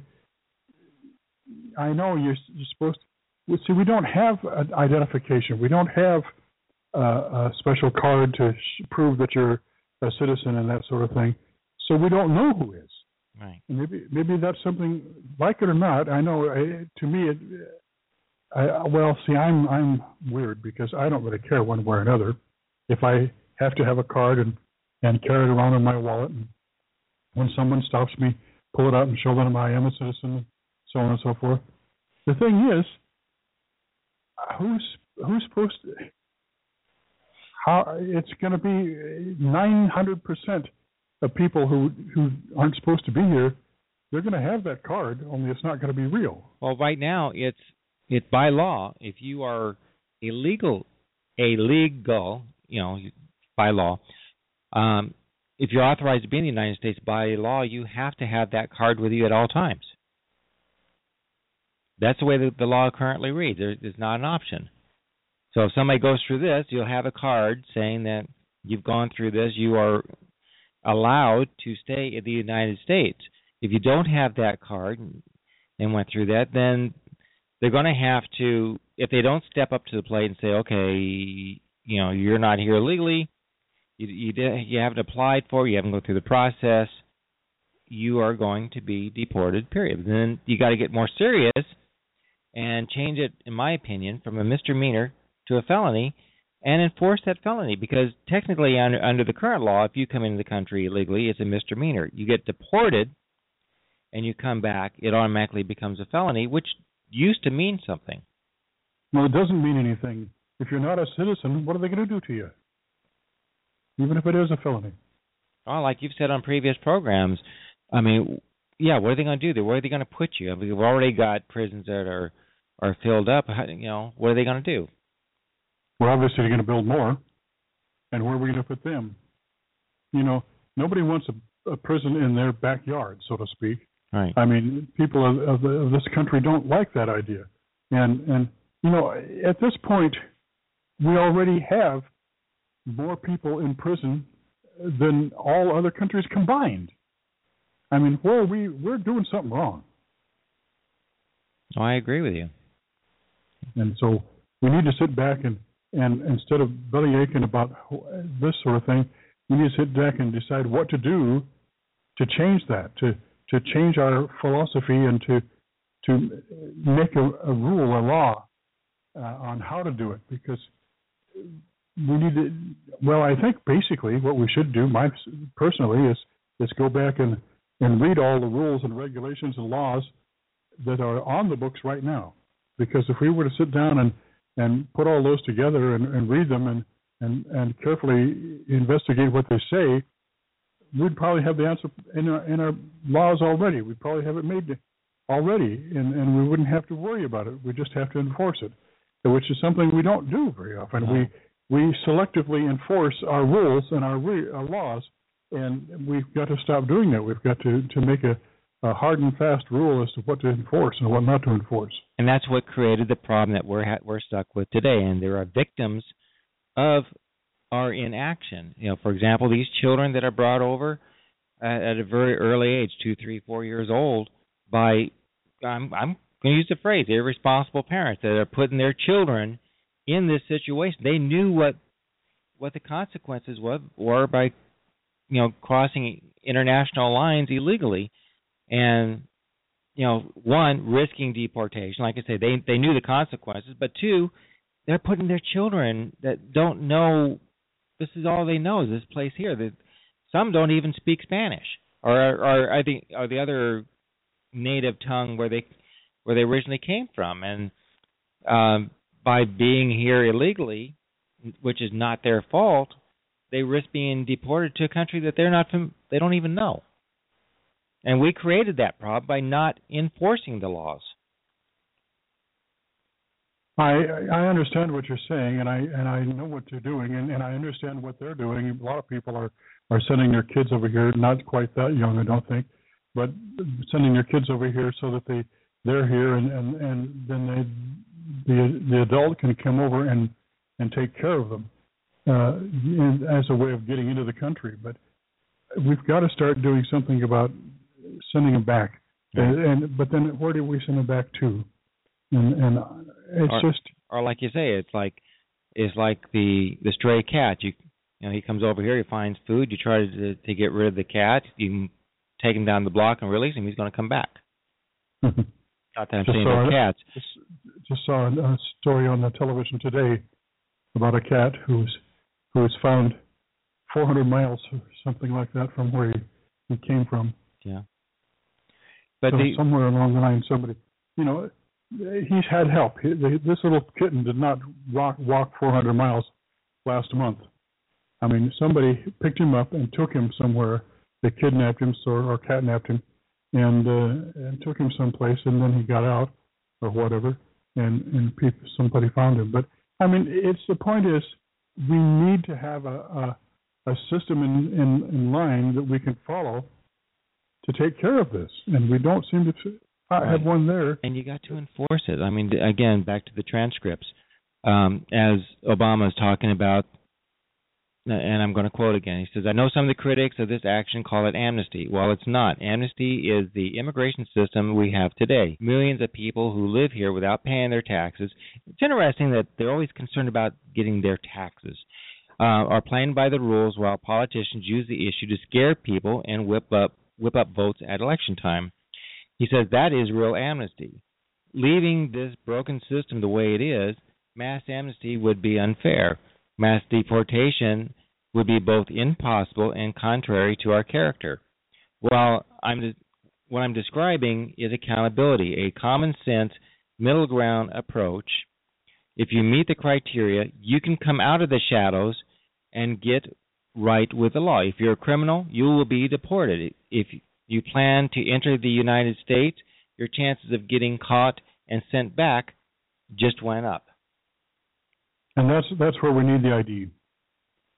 I know you're you're supposed to. See, we don't have an identification. We don't have uh, a special card to sh- prove that you're a citizen and that sort of thing. So we don't know who is. Right. And maybe maybe that's something, like it or not. I know. I, to me, it. I, well, see, I'm I'm weird because I don't really care one way or another. If I have to have a card and and carry it around in my wallet, and when someone stops me, pull it out and show them I am a citizen, so on and so forth. The thing is, who's who's supposed to? How it's going to be nine hundred percent of people who who aren't supposed to be here. They're going to have that card, only it's not going to be real. Well, right now it's it's by law. If you are illegal, illegal, you know, by law. Um, If you're authorized to be in the United States by law, you have to have that card with you at all times. That's the way that the law currently reads. There, it's not an option. So if somebody goes through this, you'll have a card saying that you've gone through this. You are allowed to stay in the United States. If you don't have that card and went through that, then they're going to have to, if they don't step up to the plate and say, okay, you know, you're not here legally, You, you, you haven't applied for, you haven't gone through the process, you are going to be deported, period. And then you got to get more serious and change it, in my opinion, from a misdemeanor to a felony and enforce that felony. Because technically, under, under the current law, if you come into the country illegally, it's a misdemeanor. You get deported and you come back, it automatically becomes a felony, which used to mean something. Well, it doesn't mean anything. If you're not a citizen, what are they going to do to you? Even if it is a felony. Oh, like you've said on previous programs, I mean, yeah, what are they going to do? Where are they going to put you? I mean, we've already got prisons that are, are filled up. You know, what are they going to do? Well, obviously they're going to build more. And where are we going to put them? you know, nobody wants a, a prison in their backyard, so to speak. Right. I mean, people of, of, the, of this country don't like that idea. And, and, you know, at this point, we already have more people in prison than all other countries combined. I mean, where are we, we're doing something wrong. Oh, I agree with you. And so we need to sit back and, and instead of belly aching about this sort of thing, we need to sit back and decide what to do to change that, to to change our philosophy and to to make a, a rule, a law uh, on how to do it. Because we need to, well, I think basically what we should do, my personally, is is go back and, and read all the rules and regulations and laws that are on the books right now. Because if we were to sit down and, and put all those together and, and read them and, and, and carefully investigate what they say, we'd probably have the answer in our, in our laws already. We'd probably have it made already, and, and we wouldn't have to worry about it. We just have to enforce it, which is something we don't do very often. We we selectively enforce our rules and our, re, our laws, and we've got to stop doing that. We've got to, to make a, a hard and fast rule as to what to enforce and what not to enforce. And that's what created the problem that we're ha- we're stuck with today. And there are victims of our inaction. You know, for example, these children that are brought over at, at a very early age, two, three, four years old, by I'm I'm going to use the phrase irresponsible parents that are putting their children in this situation. They knew what what the consequences were, were by you know crossing international lines illegally, and you know one risking deportation. Like I say, they they knew the consequences, but two, they're putting their children that don't know. This is all they know is this place here. That some don't even speak Spanish, or or I think or the other native tongue where they where they originally came from, and um, by being here illegally, which is not their fault, they risk being deported to a country that they're not from, they don't even know. And we created that problem by not enforcing the laws. I I understand what you're saying, and I and I know what you're doing, and, and I understand what they're doing. A lot of people are, are sending their kids over here, not quite that young, I don't think, but sending their kids over here so that they they're here, and, and, and then they the the adult can come over and, and take care of them uh, in, as a way of getting into the country. But we've got to start doing something about sending them back. Yeah. And, and but then where do we send them back to? And, and it's or, just, or like you say, it's like it's like the the stray cat. You you know, he comes over here, he finds food. You try to to get rid of the cat. You take him down the block and release him. He's going to come back. Not that I'm saying they're cats. Just, just saw a story on the television today about a cat who's who was found four hundred miles or something like that from where he, he came from. Yeah. But so the, somewhere along the line, somebody, you know, he's had help. He, this little kitten did not walk, walk four hundred miles last month. I mean, somebody picked him up and took him somewhere. They kidnapped him or, or catnapped him and, uh, and took him someplace, and then he got out or whatever, and, and people, somebody found him. But, I mean, it's the point is we need to have a, a, a system in, in, in line that we can follow to take care of this, and we don't seem to I have one there. And you got to enforce it. I mean, again, back to the transcripts. Um, as Obama is talking about, and I'm going to quote again, he says, I know some of the critics of this action call it amnesty. Well, it's not. Amnesty is the immigration system we have today. Millions of people who live here without paying their taxes. It's interesting that they're always concerned about getting their taxes. Uh, are playing by the rules while politicians use the issue to scare people and whip up whip up votes at election time. He says that is real amnesty. Leaving this broken system the way it is, mass amnesty would be unfair. Mass deportation would be both impossible and contrary to our character. Well, I'm de- what I'm describing is accountability, a common sense, middle ground approach. If you meet the criteria, you can come out of the shadows and get right with the law. If you're a criminal, you will be deported. If you plan to enter the United States, your chances of getting caught and sent back just went up. And that's that's where we need the I D.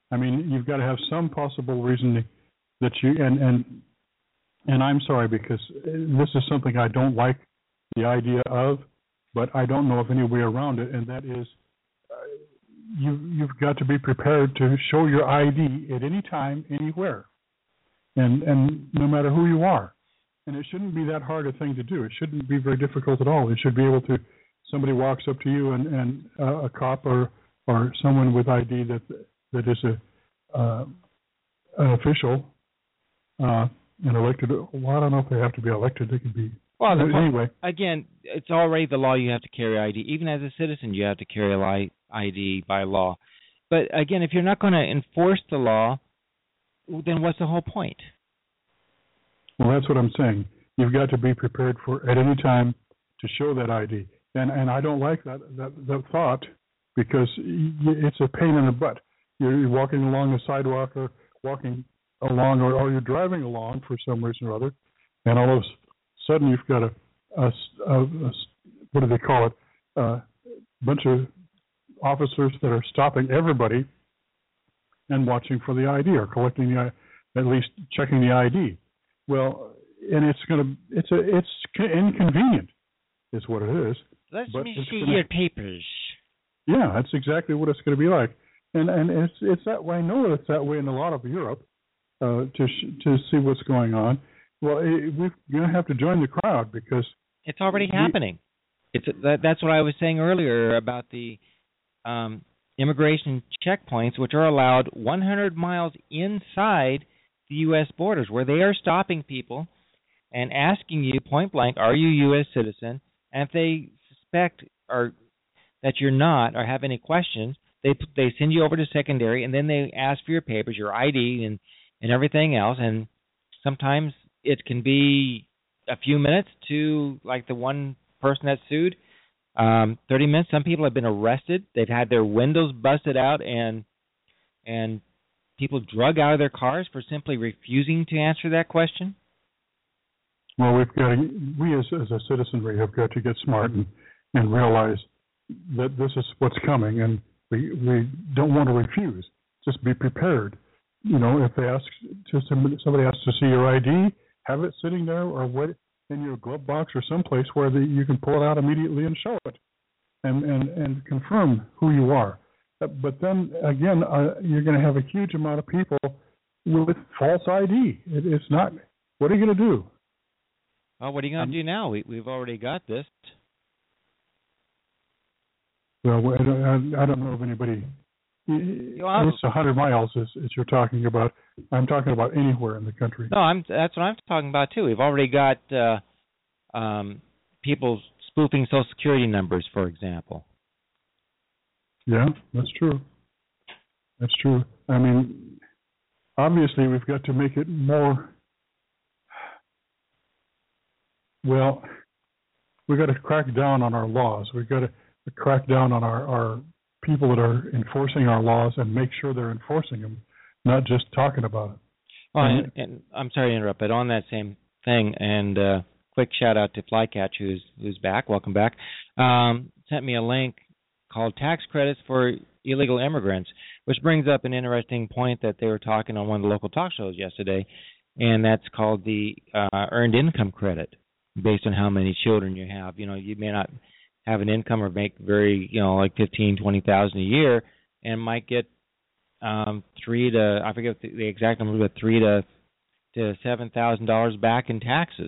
I mean, you've got to have some possible reason that you and and and I'm sorry because this is something I don't like the idea of, but I don't know of any way around it, and that is uh, you you've got to be prepared to show your I D at any time, anywhere, and and no matter who you are. And it shouldn't be that hard a thing to do. It shouldn't be very difficult at all. It should be able to. Somebody walks up to you and, and uh, a cop or or someone with I D that that is a uh, an official, uh, an elected. Well, I don't know if they have to be elected. They could be. Well, the, anyway, again, it's already the law. You have to carry I D. Even as a citizen, you have to carry a I D by law. But again, if you're not going to enforce the law, then what's the whole point? Well, that's what I'm saying. You've got to be prepared for at any time to show that I D. And and I don't like that, that, that thought because it's a pain in the butt. You're walking along the sidewalk or walking along or, or you're driving along for some reason or other, and all of a sudden you've got a, a, a, a what do they call it, a bunch of officers that are stopping everybody and watching for the I D or collecting the, at least checking the I D. Well, and it's going to, it's a, it's inconvenient is what it is. Let but me see gonna, your papers. Yeah, that's exactly what it's going to be like, and and it's it's that way. I know it's that way in a lot of Europe uh, to sh- to see what's going on. Well, it, we're going to have to join the crowd because it's already we, happening. It's that, that's what I was saying earlier about the um, immigration checkpoints, which are allowed one hundred miles inside the U S borders, where they are stopping people and asking you point blank, "Are you a U S citizen?" And if they suspect or that you're not or have any questions, they they send you over to secondary, and then they ask for your papers, your I D, and, and everything else. And sometimes it can be a few minutes to, like the one person that sued, um, thirty minutes. Some people have been arrested. They've had their windows busted out and and people drug out of their cars for simply refusing to answer that question. Well, we've got to, we as, as a citizenry have got to get smart and, and realize that this is what's coming, and we we don't want to refuse. Just be prepared. You know, if they ask to somebody, somebody asks to see your I D, have it sitting there or what in your glove box or someplace where the, you can pull it out immediately and show it, and and, and confirm who you are. But then again, uh, you're going to have a huge amount of people with false I D. It, it's not. What are you going to do? Well, what are you going to um, do now? We, we've already got this. Well, I don't, I don't know of anybody. Well, it's one hundred miles as, as you're talking about. I'm talking about anywhere in the country. No, I'm. That's what I'm talking about too. We've already got uh, um, people spoofing Social Security numbers, for example. Yeah, that's true. That's true. I mean, obviously, we've got to make it more. Well, we've got to crack down on our laws. We've got to crack down on our, our people that are enforcing our laws and make sure they're enforcing them, not just talking about it. Well, and, and I'm sorry to interrupt, but on that same thing, and uh, quick shout out to Flycatch, who's who's back. Welcome back. Um, sent me a link called Tax Credits for Illegal Immigrants, which brings up an interesting point that they were talking on one of the local talk shows yesterday, and that's called the uh, Earned Income Credit, based on how many children you have. You know, you may not have an income or make very, you know, like fifteen, twenty thousand a year, and might get um, three to I forget the, the exact number, but three to to seven thousand dollars back in taxes.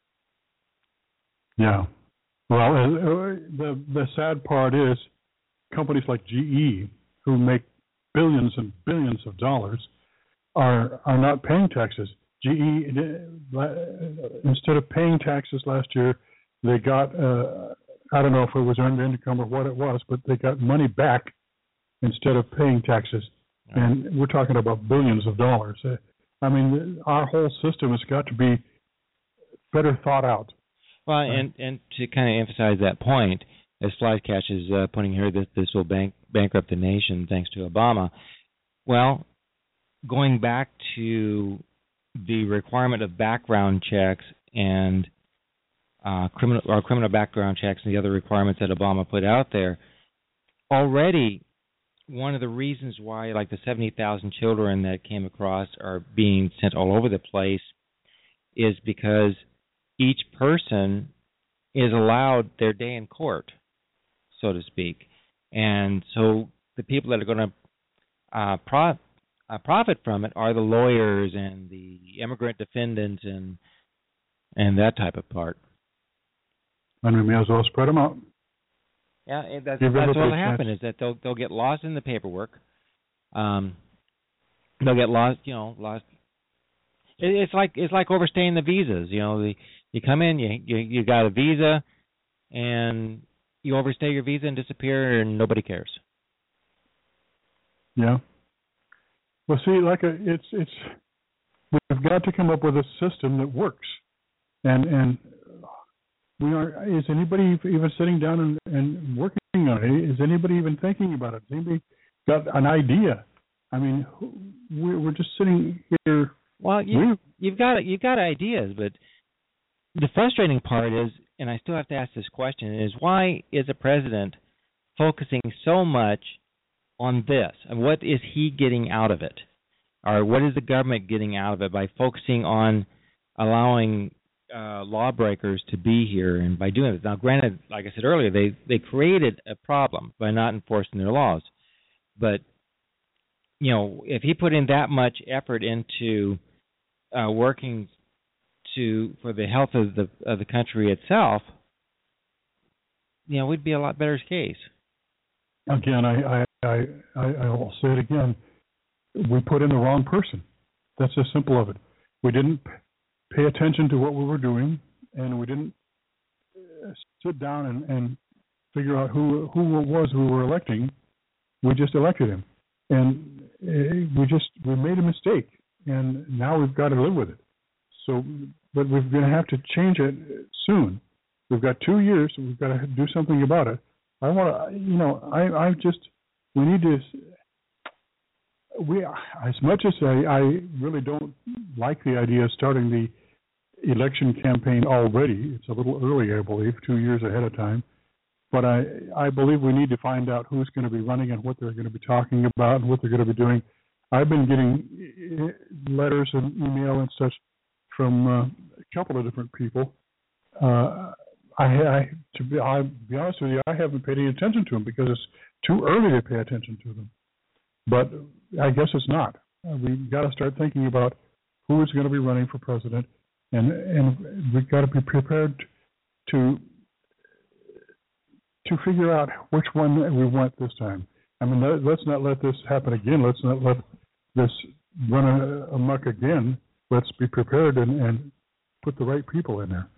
Yeah. Well, uh, the the sad part is companies like G E, who make billions and billions of dollars, are are not paying taxes. G E, instead of paying taxes last year, they got, uh, I don't know if it was earned income or what it was, but they got money back instead of paying taxes. Right. And we're talking about billions of dollars. Uh, I mean, our whole system has got to be better thought out. Well, right. and, and to kind of emphasize that point, as Flycatch is uh, putting here that this will bank, bankrupt the nation thanks to Obama, well, going back to the requirement of background checks and uh, criminal or criminal background checks and the other requirements that Obama put out there, already one of the reasons why, like, the seventy thousand children that came across are being sent all over the place is because each person is allowed their day in court, so to speak. And so the people that are going to uh, pro- uh, profit from it are the lawyers and the immigrant defendants and and that type of part. And we may as well spread them out. Yeah, and that's, Give that's everybody what'll a happen chance. is that they'll they'll get lost in the paperwork. Um, they'll get lost, you know, lost. It, it's like it's like overstaying the visas. You know, the, you come in, you, you you got a visa, and you overstay your visa and disappear, and nobody cares. Yeah. Well, see, like a, it's it's we've got to come up with a system that works, and and we are. Is anybody even sitting down and, and working on it? Is anybody even thinking about it? Has anybody got an idea? I mean, we're we're just sitting here. Well, you, you've got you've got ideas, but the frustrating part is, and I still have to ask this question, is why is the president focusing so much on this? And what is he getting out of it? Or what is the government getting out of it by focusing on allowing uh, lawbreakers to be here and by doing this? Now, granted, like I said earlier, they, they created a problem by not enforcing their laws. But, you know, if he put in that much effort into uh, working to for the health of the of the country itself, you know, we'd be a lot better case. Again, I I, I, I will say it again. We put in the wrong person. That's the simple of it. We didn't pay attention to what we were doing, and we didn't sit down and, and figure out who who it was we were electing. We just elected him, and we just we made a mistake, and now we've got to live with it. So, but we're going to have to change it soon. We've got two years, so we've got to do something about it. I want to, you know, I, I just, we need to, we, as much as I, I really don't like the idea of starting the election campaign already, it's a little early, I believe, two years ahead of time, but I, I believe we need to find out who's going to be running and what they're going to be talking about and what they're going to be doing. I've been getting letters and email and such from uh, a couple of different people. Uh, I, I to be, I be honest with you, I haven't paid any attention to them because it's too early to pay attention to them. But I guess it's not. Uh, we've got to start thinking about who is going to be running for president, and and we've got to be prepared to to figure out which one we want this time. I mean, let's not let this happen again. Let's not let this run amok again. Let's be prepared and, and put the right people in there.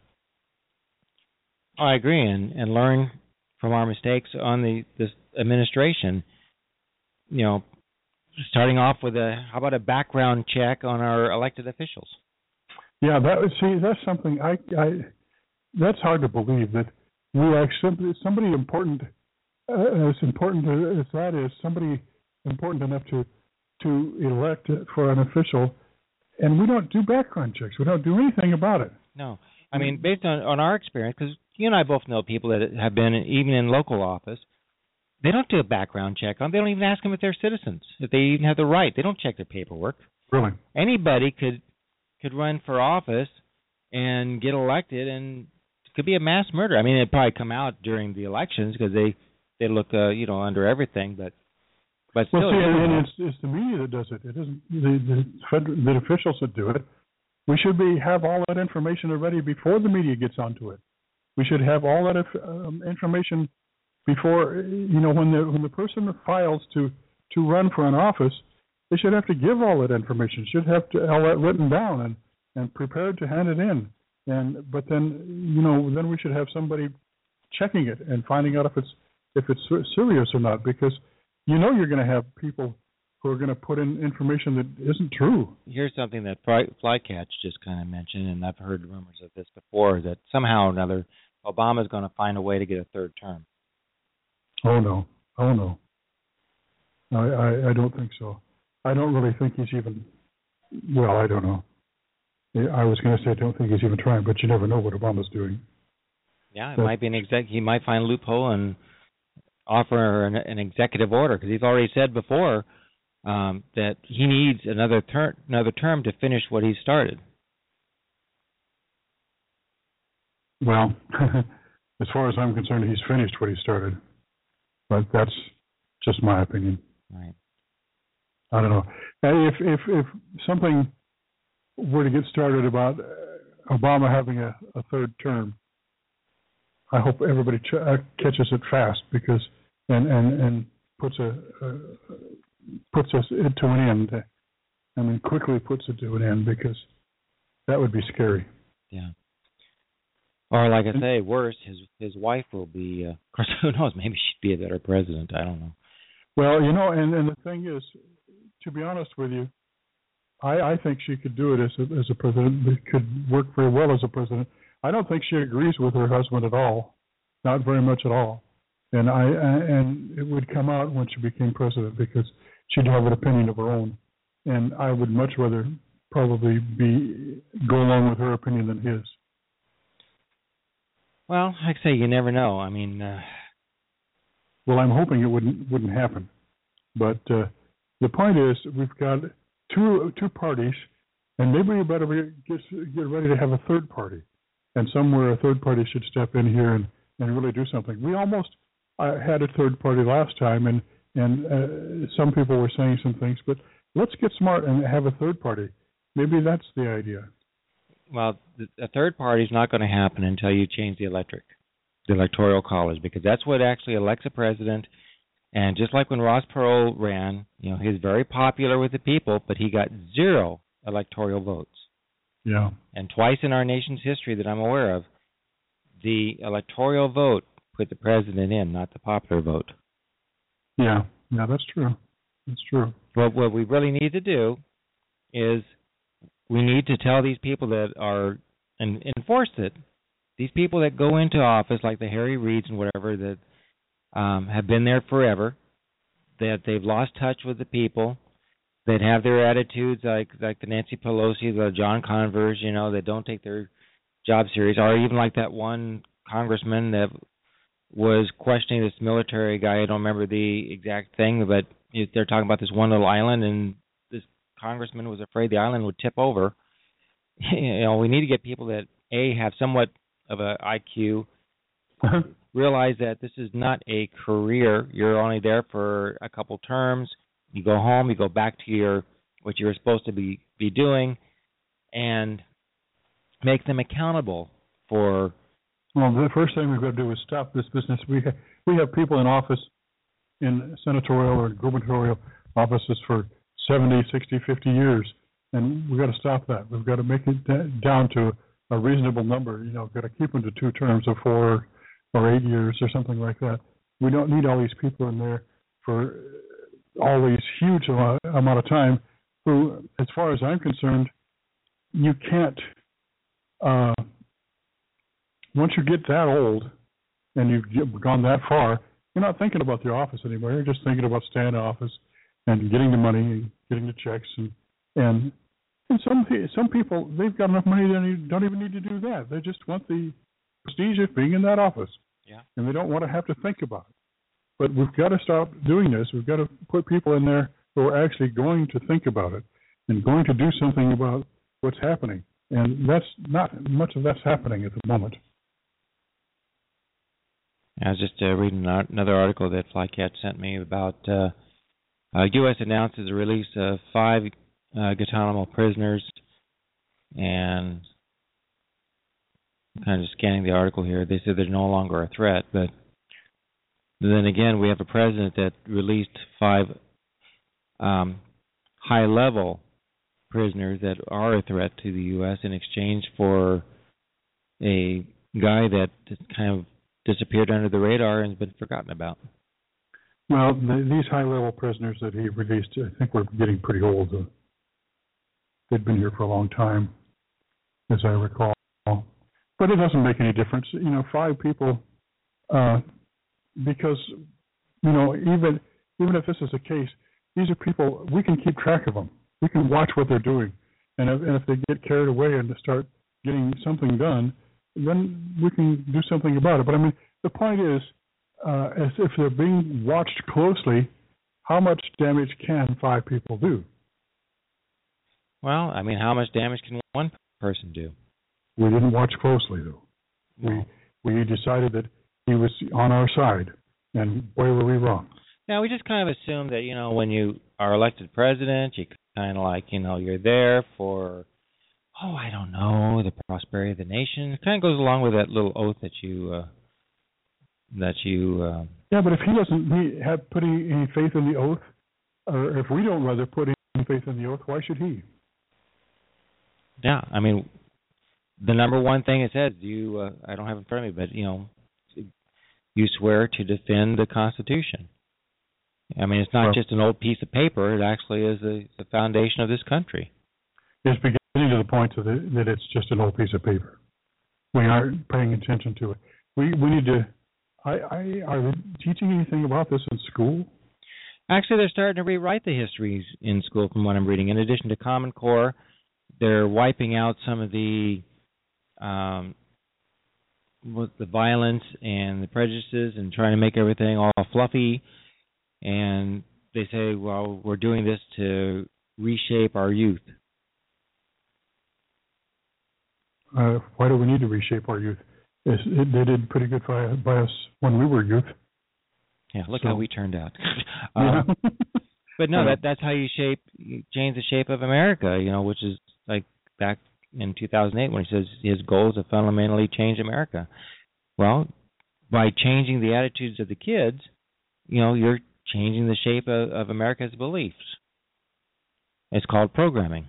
I agree, and, and learn from our mistakes on the this administration. You know, starting off with a how about a background check on our elected officials? Yeah, that see that's something I, I that's hard to believe that we actually somebody important uh, as important as that is somebody important enough to to elect for an official. And we don't do background checks. We don't do anything about it. No. I mean, based on, on our experience, because you and I both know people that have been in, even in local office, they don't do a background check on them. They don't even ask them if they're citizens, if they even have the right. They don't check their paperwork. Really? Anybody could could run for office and get elected, and it could be a mass murder. I mean, it'd probably come out during the elections because they, they look, uh, you know, under everything, but... But well, still, see, and it's, it's the media that does it. It isn't the the, federal, the officials that do it. We should be have all that information already before the media gets onto it. We should have all that um, information before, you know, when the when the person files to to run for an office, they should have to give all that information. Should have to all that written down and, and prepared to hand it in. And but then you know then we should have somebody checking it and finding out if it's if it's serious or not, because you know you're going to have people who are going to put in information that isn't true. Here's something that Flycatch just kind of mentioned, and I've heard rumors of this before, that somehow or another Obama's going to find a way to get a third term. Oh, no. Oh, no. I, I, I don't think so. I don't really think he's even, well, I don't know. I was going to say I don't think he's even trying, but you never know what Obama's doing. Yeah, it but, might be an exec. He might find a loophole and offer an, an executive order, because he's already said before um, that he needs another term, another term to finish what he started. Well, as far as I'm concerned, he's finished what he started, but that's just my opinion. Right. I don't know. If if if something were to get started about Obama having a, a third term, I hope everybody ch- uh, catches it fast, because and and and puts a uh, puts us to an end. I mean, quickly puts it to an end, because that would be scary. Yeah. Or, like I say, worse, his his wife will be. Uh, of course, who knows? Maybe she'd be a better president. I don't know. Well, you know, and, and the thing is, to be honest with you, I, I think she could do it as a, as a president. It could work very well as a president. I don't think she agrees with her husband at all, not very much at all. And I, I and it would come out when she became president, because she'd have an opinion of her own. And I would much rather probably be go along with her opinion than his. Well, like I say, you never know. I mean, uh... well, I'm hoping it wouldn't wouldn't happen. But uh, the point is, we've got two two parties, and maybe we better get get ready to have a third party. And somewhere a third party should step in here and, and really do something. We almost uh, had a third party last time, and and uh, some people were saying some things. But let's get smart and have a third party. Maybe that's the idea. Well, a third party is not going to happen until you change the electric, the electoral college, because that's what actually elects a president. And just like when Ross Perot ran, you know, he's very popular with the people, but he got zero electoral votes. Yeah. And twice in our nation's history that I'm aware of, the electoral vote put the president in, not the popular vote. Yeah, yeah, that's true. That's true. Well, what we really need to do is we need to tell these people that are, and enforce it, these people that go into office, like the Harry Reids and whatever, that um, have been there forever, that they've lost touch with the people, that have their attitudes like like the Nancy Pelosi, the John Converse, you know, that don't take their job serious, or even like that one congressman that was questioning this military guy. I don't remember the exact thing, but they're talking about this one little island, and this congressman was afraid the island would tip over. You know, we need to get people that, A, have somewhat of a I Q, realize that this is not a career. You're only there for a couple terms. You go home, you go back to your what you're supposed to be, be doing, and make them accountable for... Well, the first thing we've got to do is stop this business. We have, we have people in office, in senatorial or gubernatorial offices for seventy, sixty, fifty years, and we've got to stop that. We've got to make it down to a reasonable number. You know, we've got to keep them to two terms of four or eight years or something like that. We don't need all these people in there for all these huge amount of time who, as far as I'm concerned, you can't, uh, once you get that old and you've gone that far, you're not thinking about the office anymore. You're just thinking about staying in office and getting the money and getting the checks. And and, and some some people, they've got enough money they don't even need to do that. They just want the prestige of being in that office. Yeah. And they don't want to have to think about it. But we've got to stop doing this. We've got to put people in there who are actually going to think about it and going to do something about what's happening. And that's not much of that's happening at the moment. I was just uh, reading another article that Flycat sent me about uh, uh, U S announces the release of five uh, Guantanamo prisoners, and I'm kind of scanning the article here. They said they're no longer a threat, but then again, we have a president that released five um, high-level prisoners that are a threat to the U S in exchange for a guy that kind of disappeared under the radar and has been forgotten about. Well, the, these high-level prisoners that he released, I think, were getting pretty old. Uh, they'd been here for a long time, as I recall. But it doesn't make any difference. You know, five people, uh, because, you know, even even if this is the case, these are people, we can keep track of them. We can watch what they're doing. And if, and if they get carried away and start getting something done, then we can do something about it. But, I mean, the point is, uh, as if they're being watched closely, how much damage can five people do? Well, I mean, how much damage can one person do? We didn't watch closely, though. No. We we decided that he was on our side, and boy, were we wrong. Now, we just kind of assume that, you know, when you are elected president, you kind of like, you know, you're there for, oh, I don't know, the prosperity of the nation. It kind of goes along with that little oath that you, uh, that you... Uh, yeah, but if he doesn't he have put any, any faith in the oath, or if we don't rather put any faith in the oath, why should he? Yeah, I mean, the number one thing it says, you, uh, I don't have it in front of me, but, you know, you swear to defend the Constitution. I mean, it's not well, just an old piece of paper. It actually is the, the foundation of this country. It's beginning to the point that, it, that it's just an old piece of paper. We aren't paying attention to it. We we need to. I, I are they teaching anything about this in school? Actually, they're starting to rewrite the histories in school, from what I'm reading. In addition to Common Core, they're wiping out some of the um, with the violence and the prejudices, and trying to make everything all fluffy. And they say, well, we're doing this to reshape our youth. Uh, why do we need to reshape our youth? It's, it, they did pretty good by, by us when we were youth. Yeah, look so, how we turned out. Yeah. um, but no, that that's how you shape, you change the shape of America, you know, which is like back in two thousand eight when he says his goal is to fundamentally change America. Well, by changing the attitudes of the kids, you know, you're changing the shape of, of America's beliefs. It's called programming.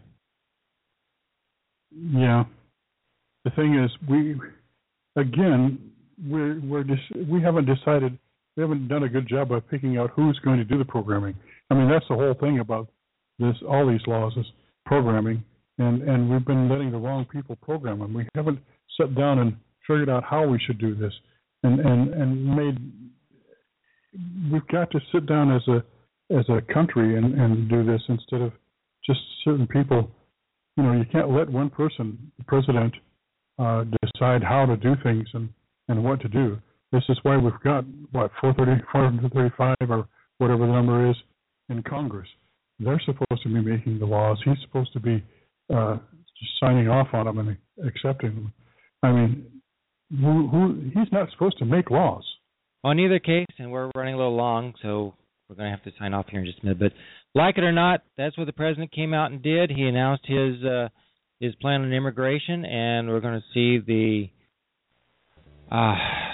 Yeah. The thing is, we again we're we're dis- we haven't decided, we haven't done a good job of picking out who's going to do the programming. I mean, that's the whole thing about this. All these laws is programming, and and we've been letting the wrong people program them. We haven't sat down and figured out how we should do this, and and and made. We've got to sit down as a as a country and, and do this instead of just certain people. You know, you can't let one person, the president, uh, decide how to do things and, and what to do. This is why we've got, what, four thirty-five or whatever the number is in Congress. They're supposed to be making the laws. He's supposed to be uh, just signing off on them and accepting them. I mean, who, who, he's not supposed to make laws. Well, in either case, and we're running a little long, so we're going to have to sign off here in just a minute. But like it or not, that's what the president came out and did. He announced his uh, his plan on immigration, and we're going to see the, uh,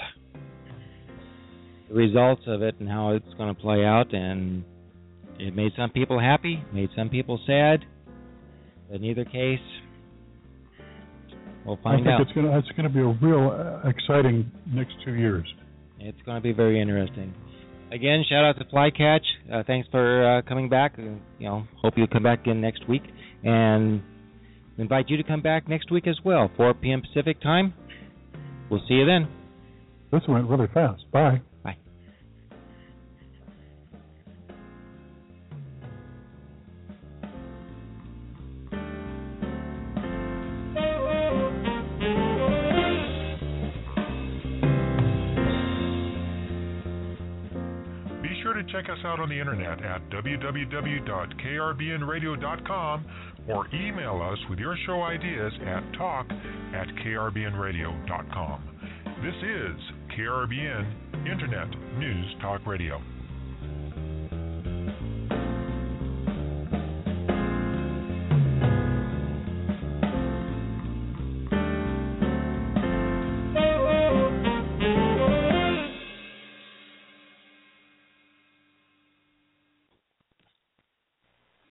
the results of it and how it's going to play out. And it made some people happy, made some people sad. But in either case, we'll find I think out. It's going to it's going to be a real uh, exciting next two years. It's going to be very interesting. Again, shout out to Flycatch. Uh, thanks for uh, coming back. Uh, you know, hope you'll come back again next week, and invite you to come back next week as well, four p.m. Pacific time. We'll see you then. This went really fast. Bye. Bye. Check us out on the internet at w w w dot k r b n radio dot com or email us with your show ideas at talk at k r b n radio dot com. This is K R B N Internet News Talk Radio.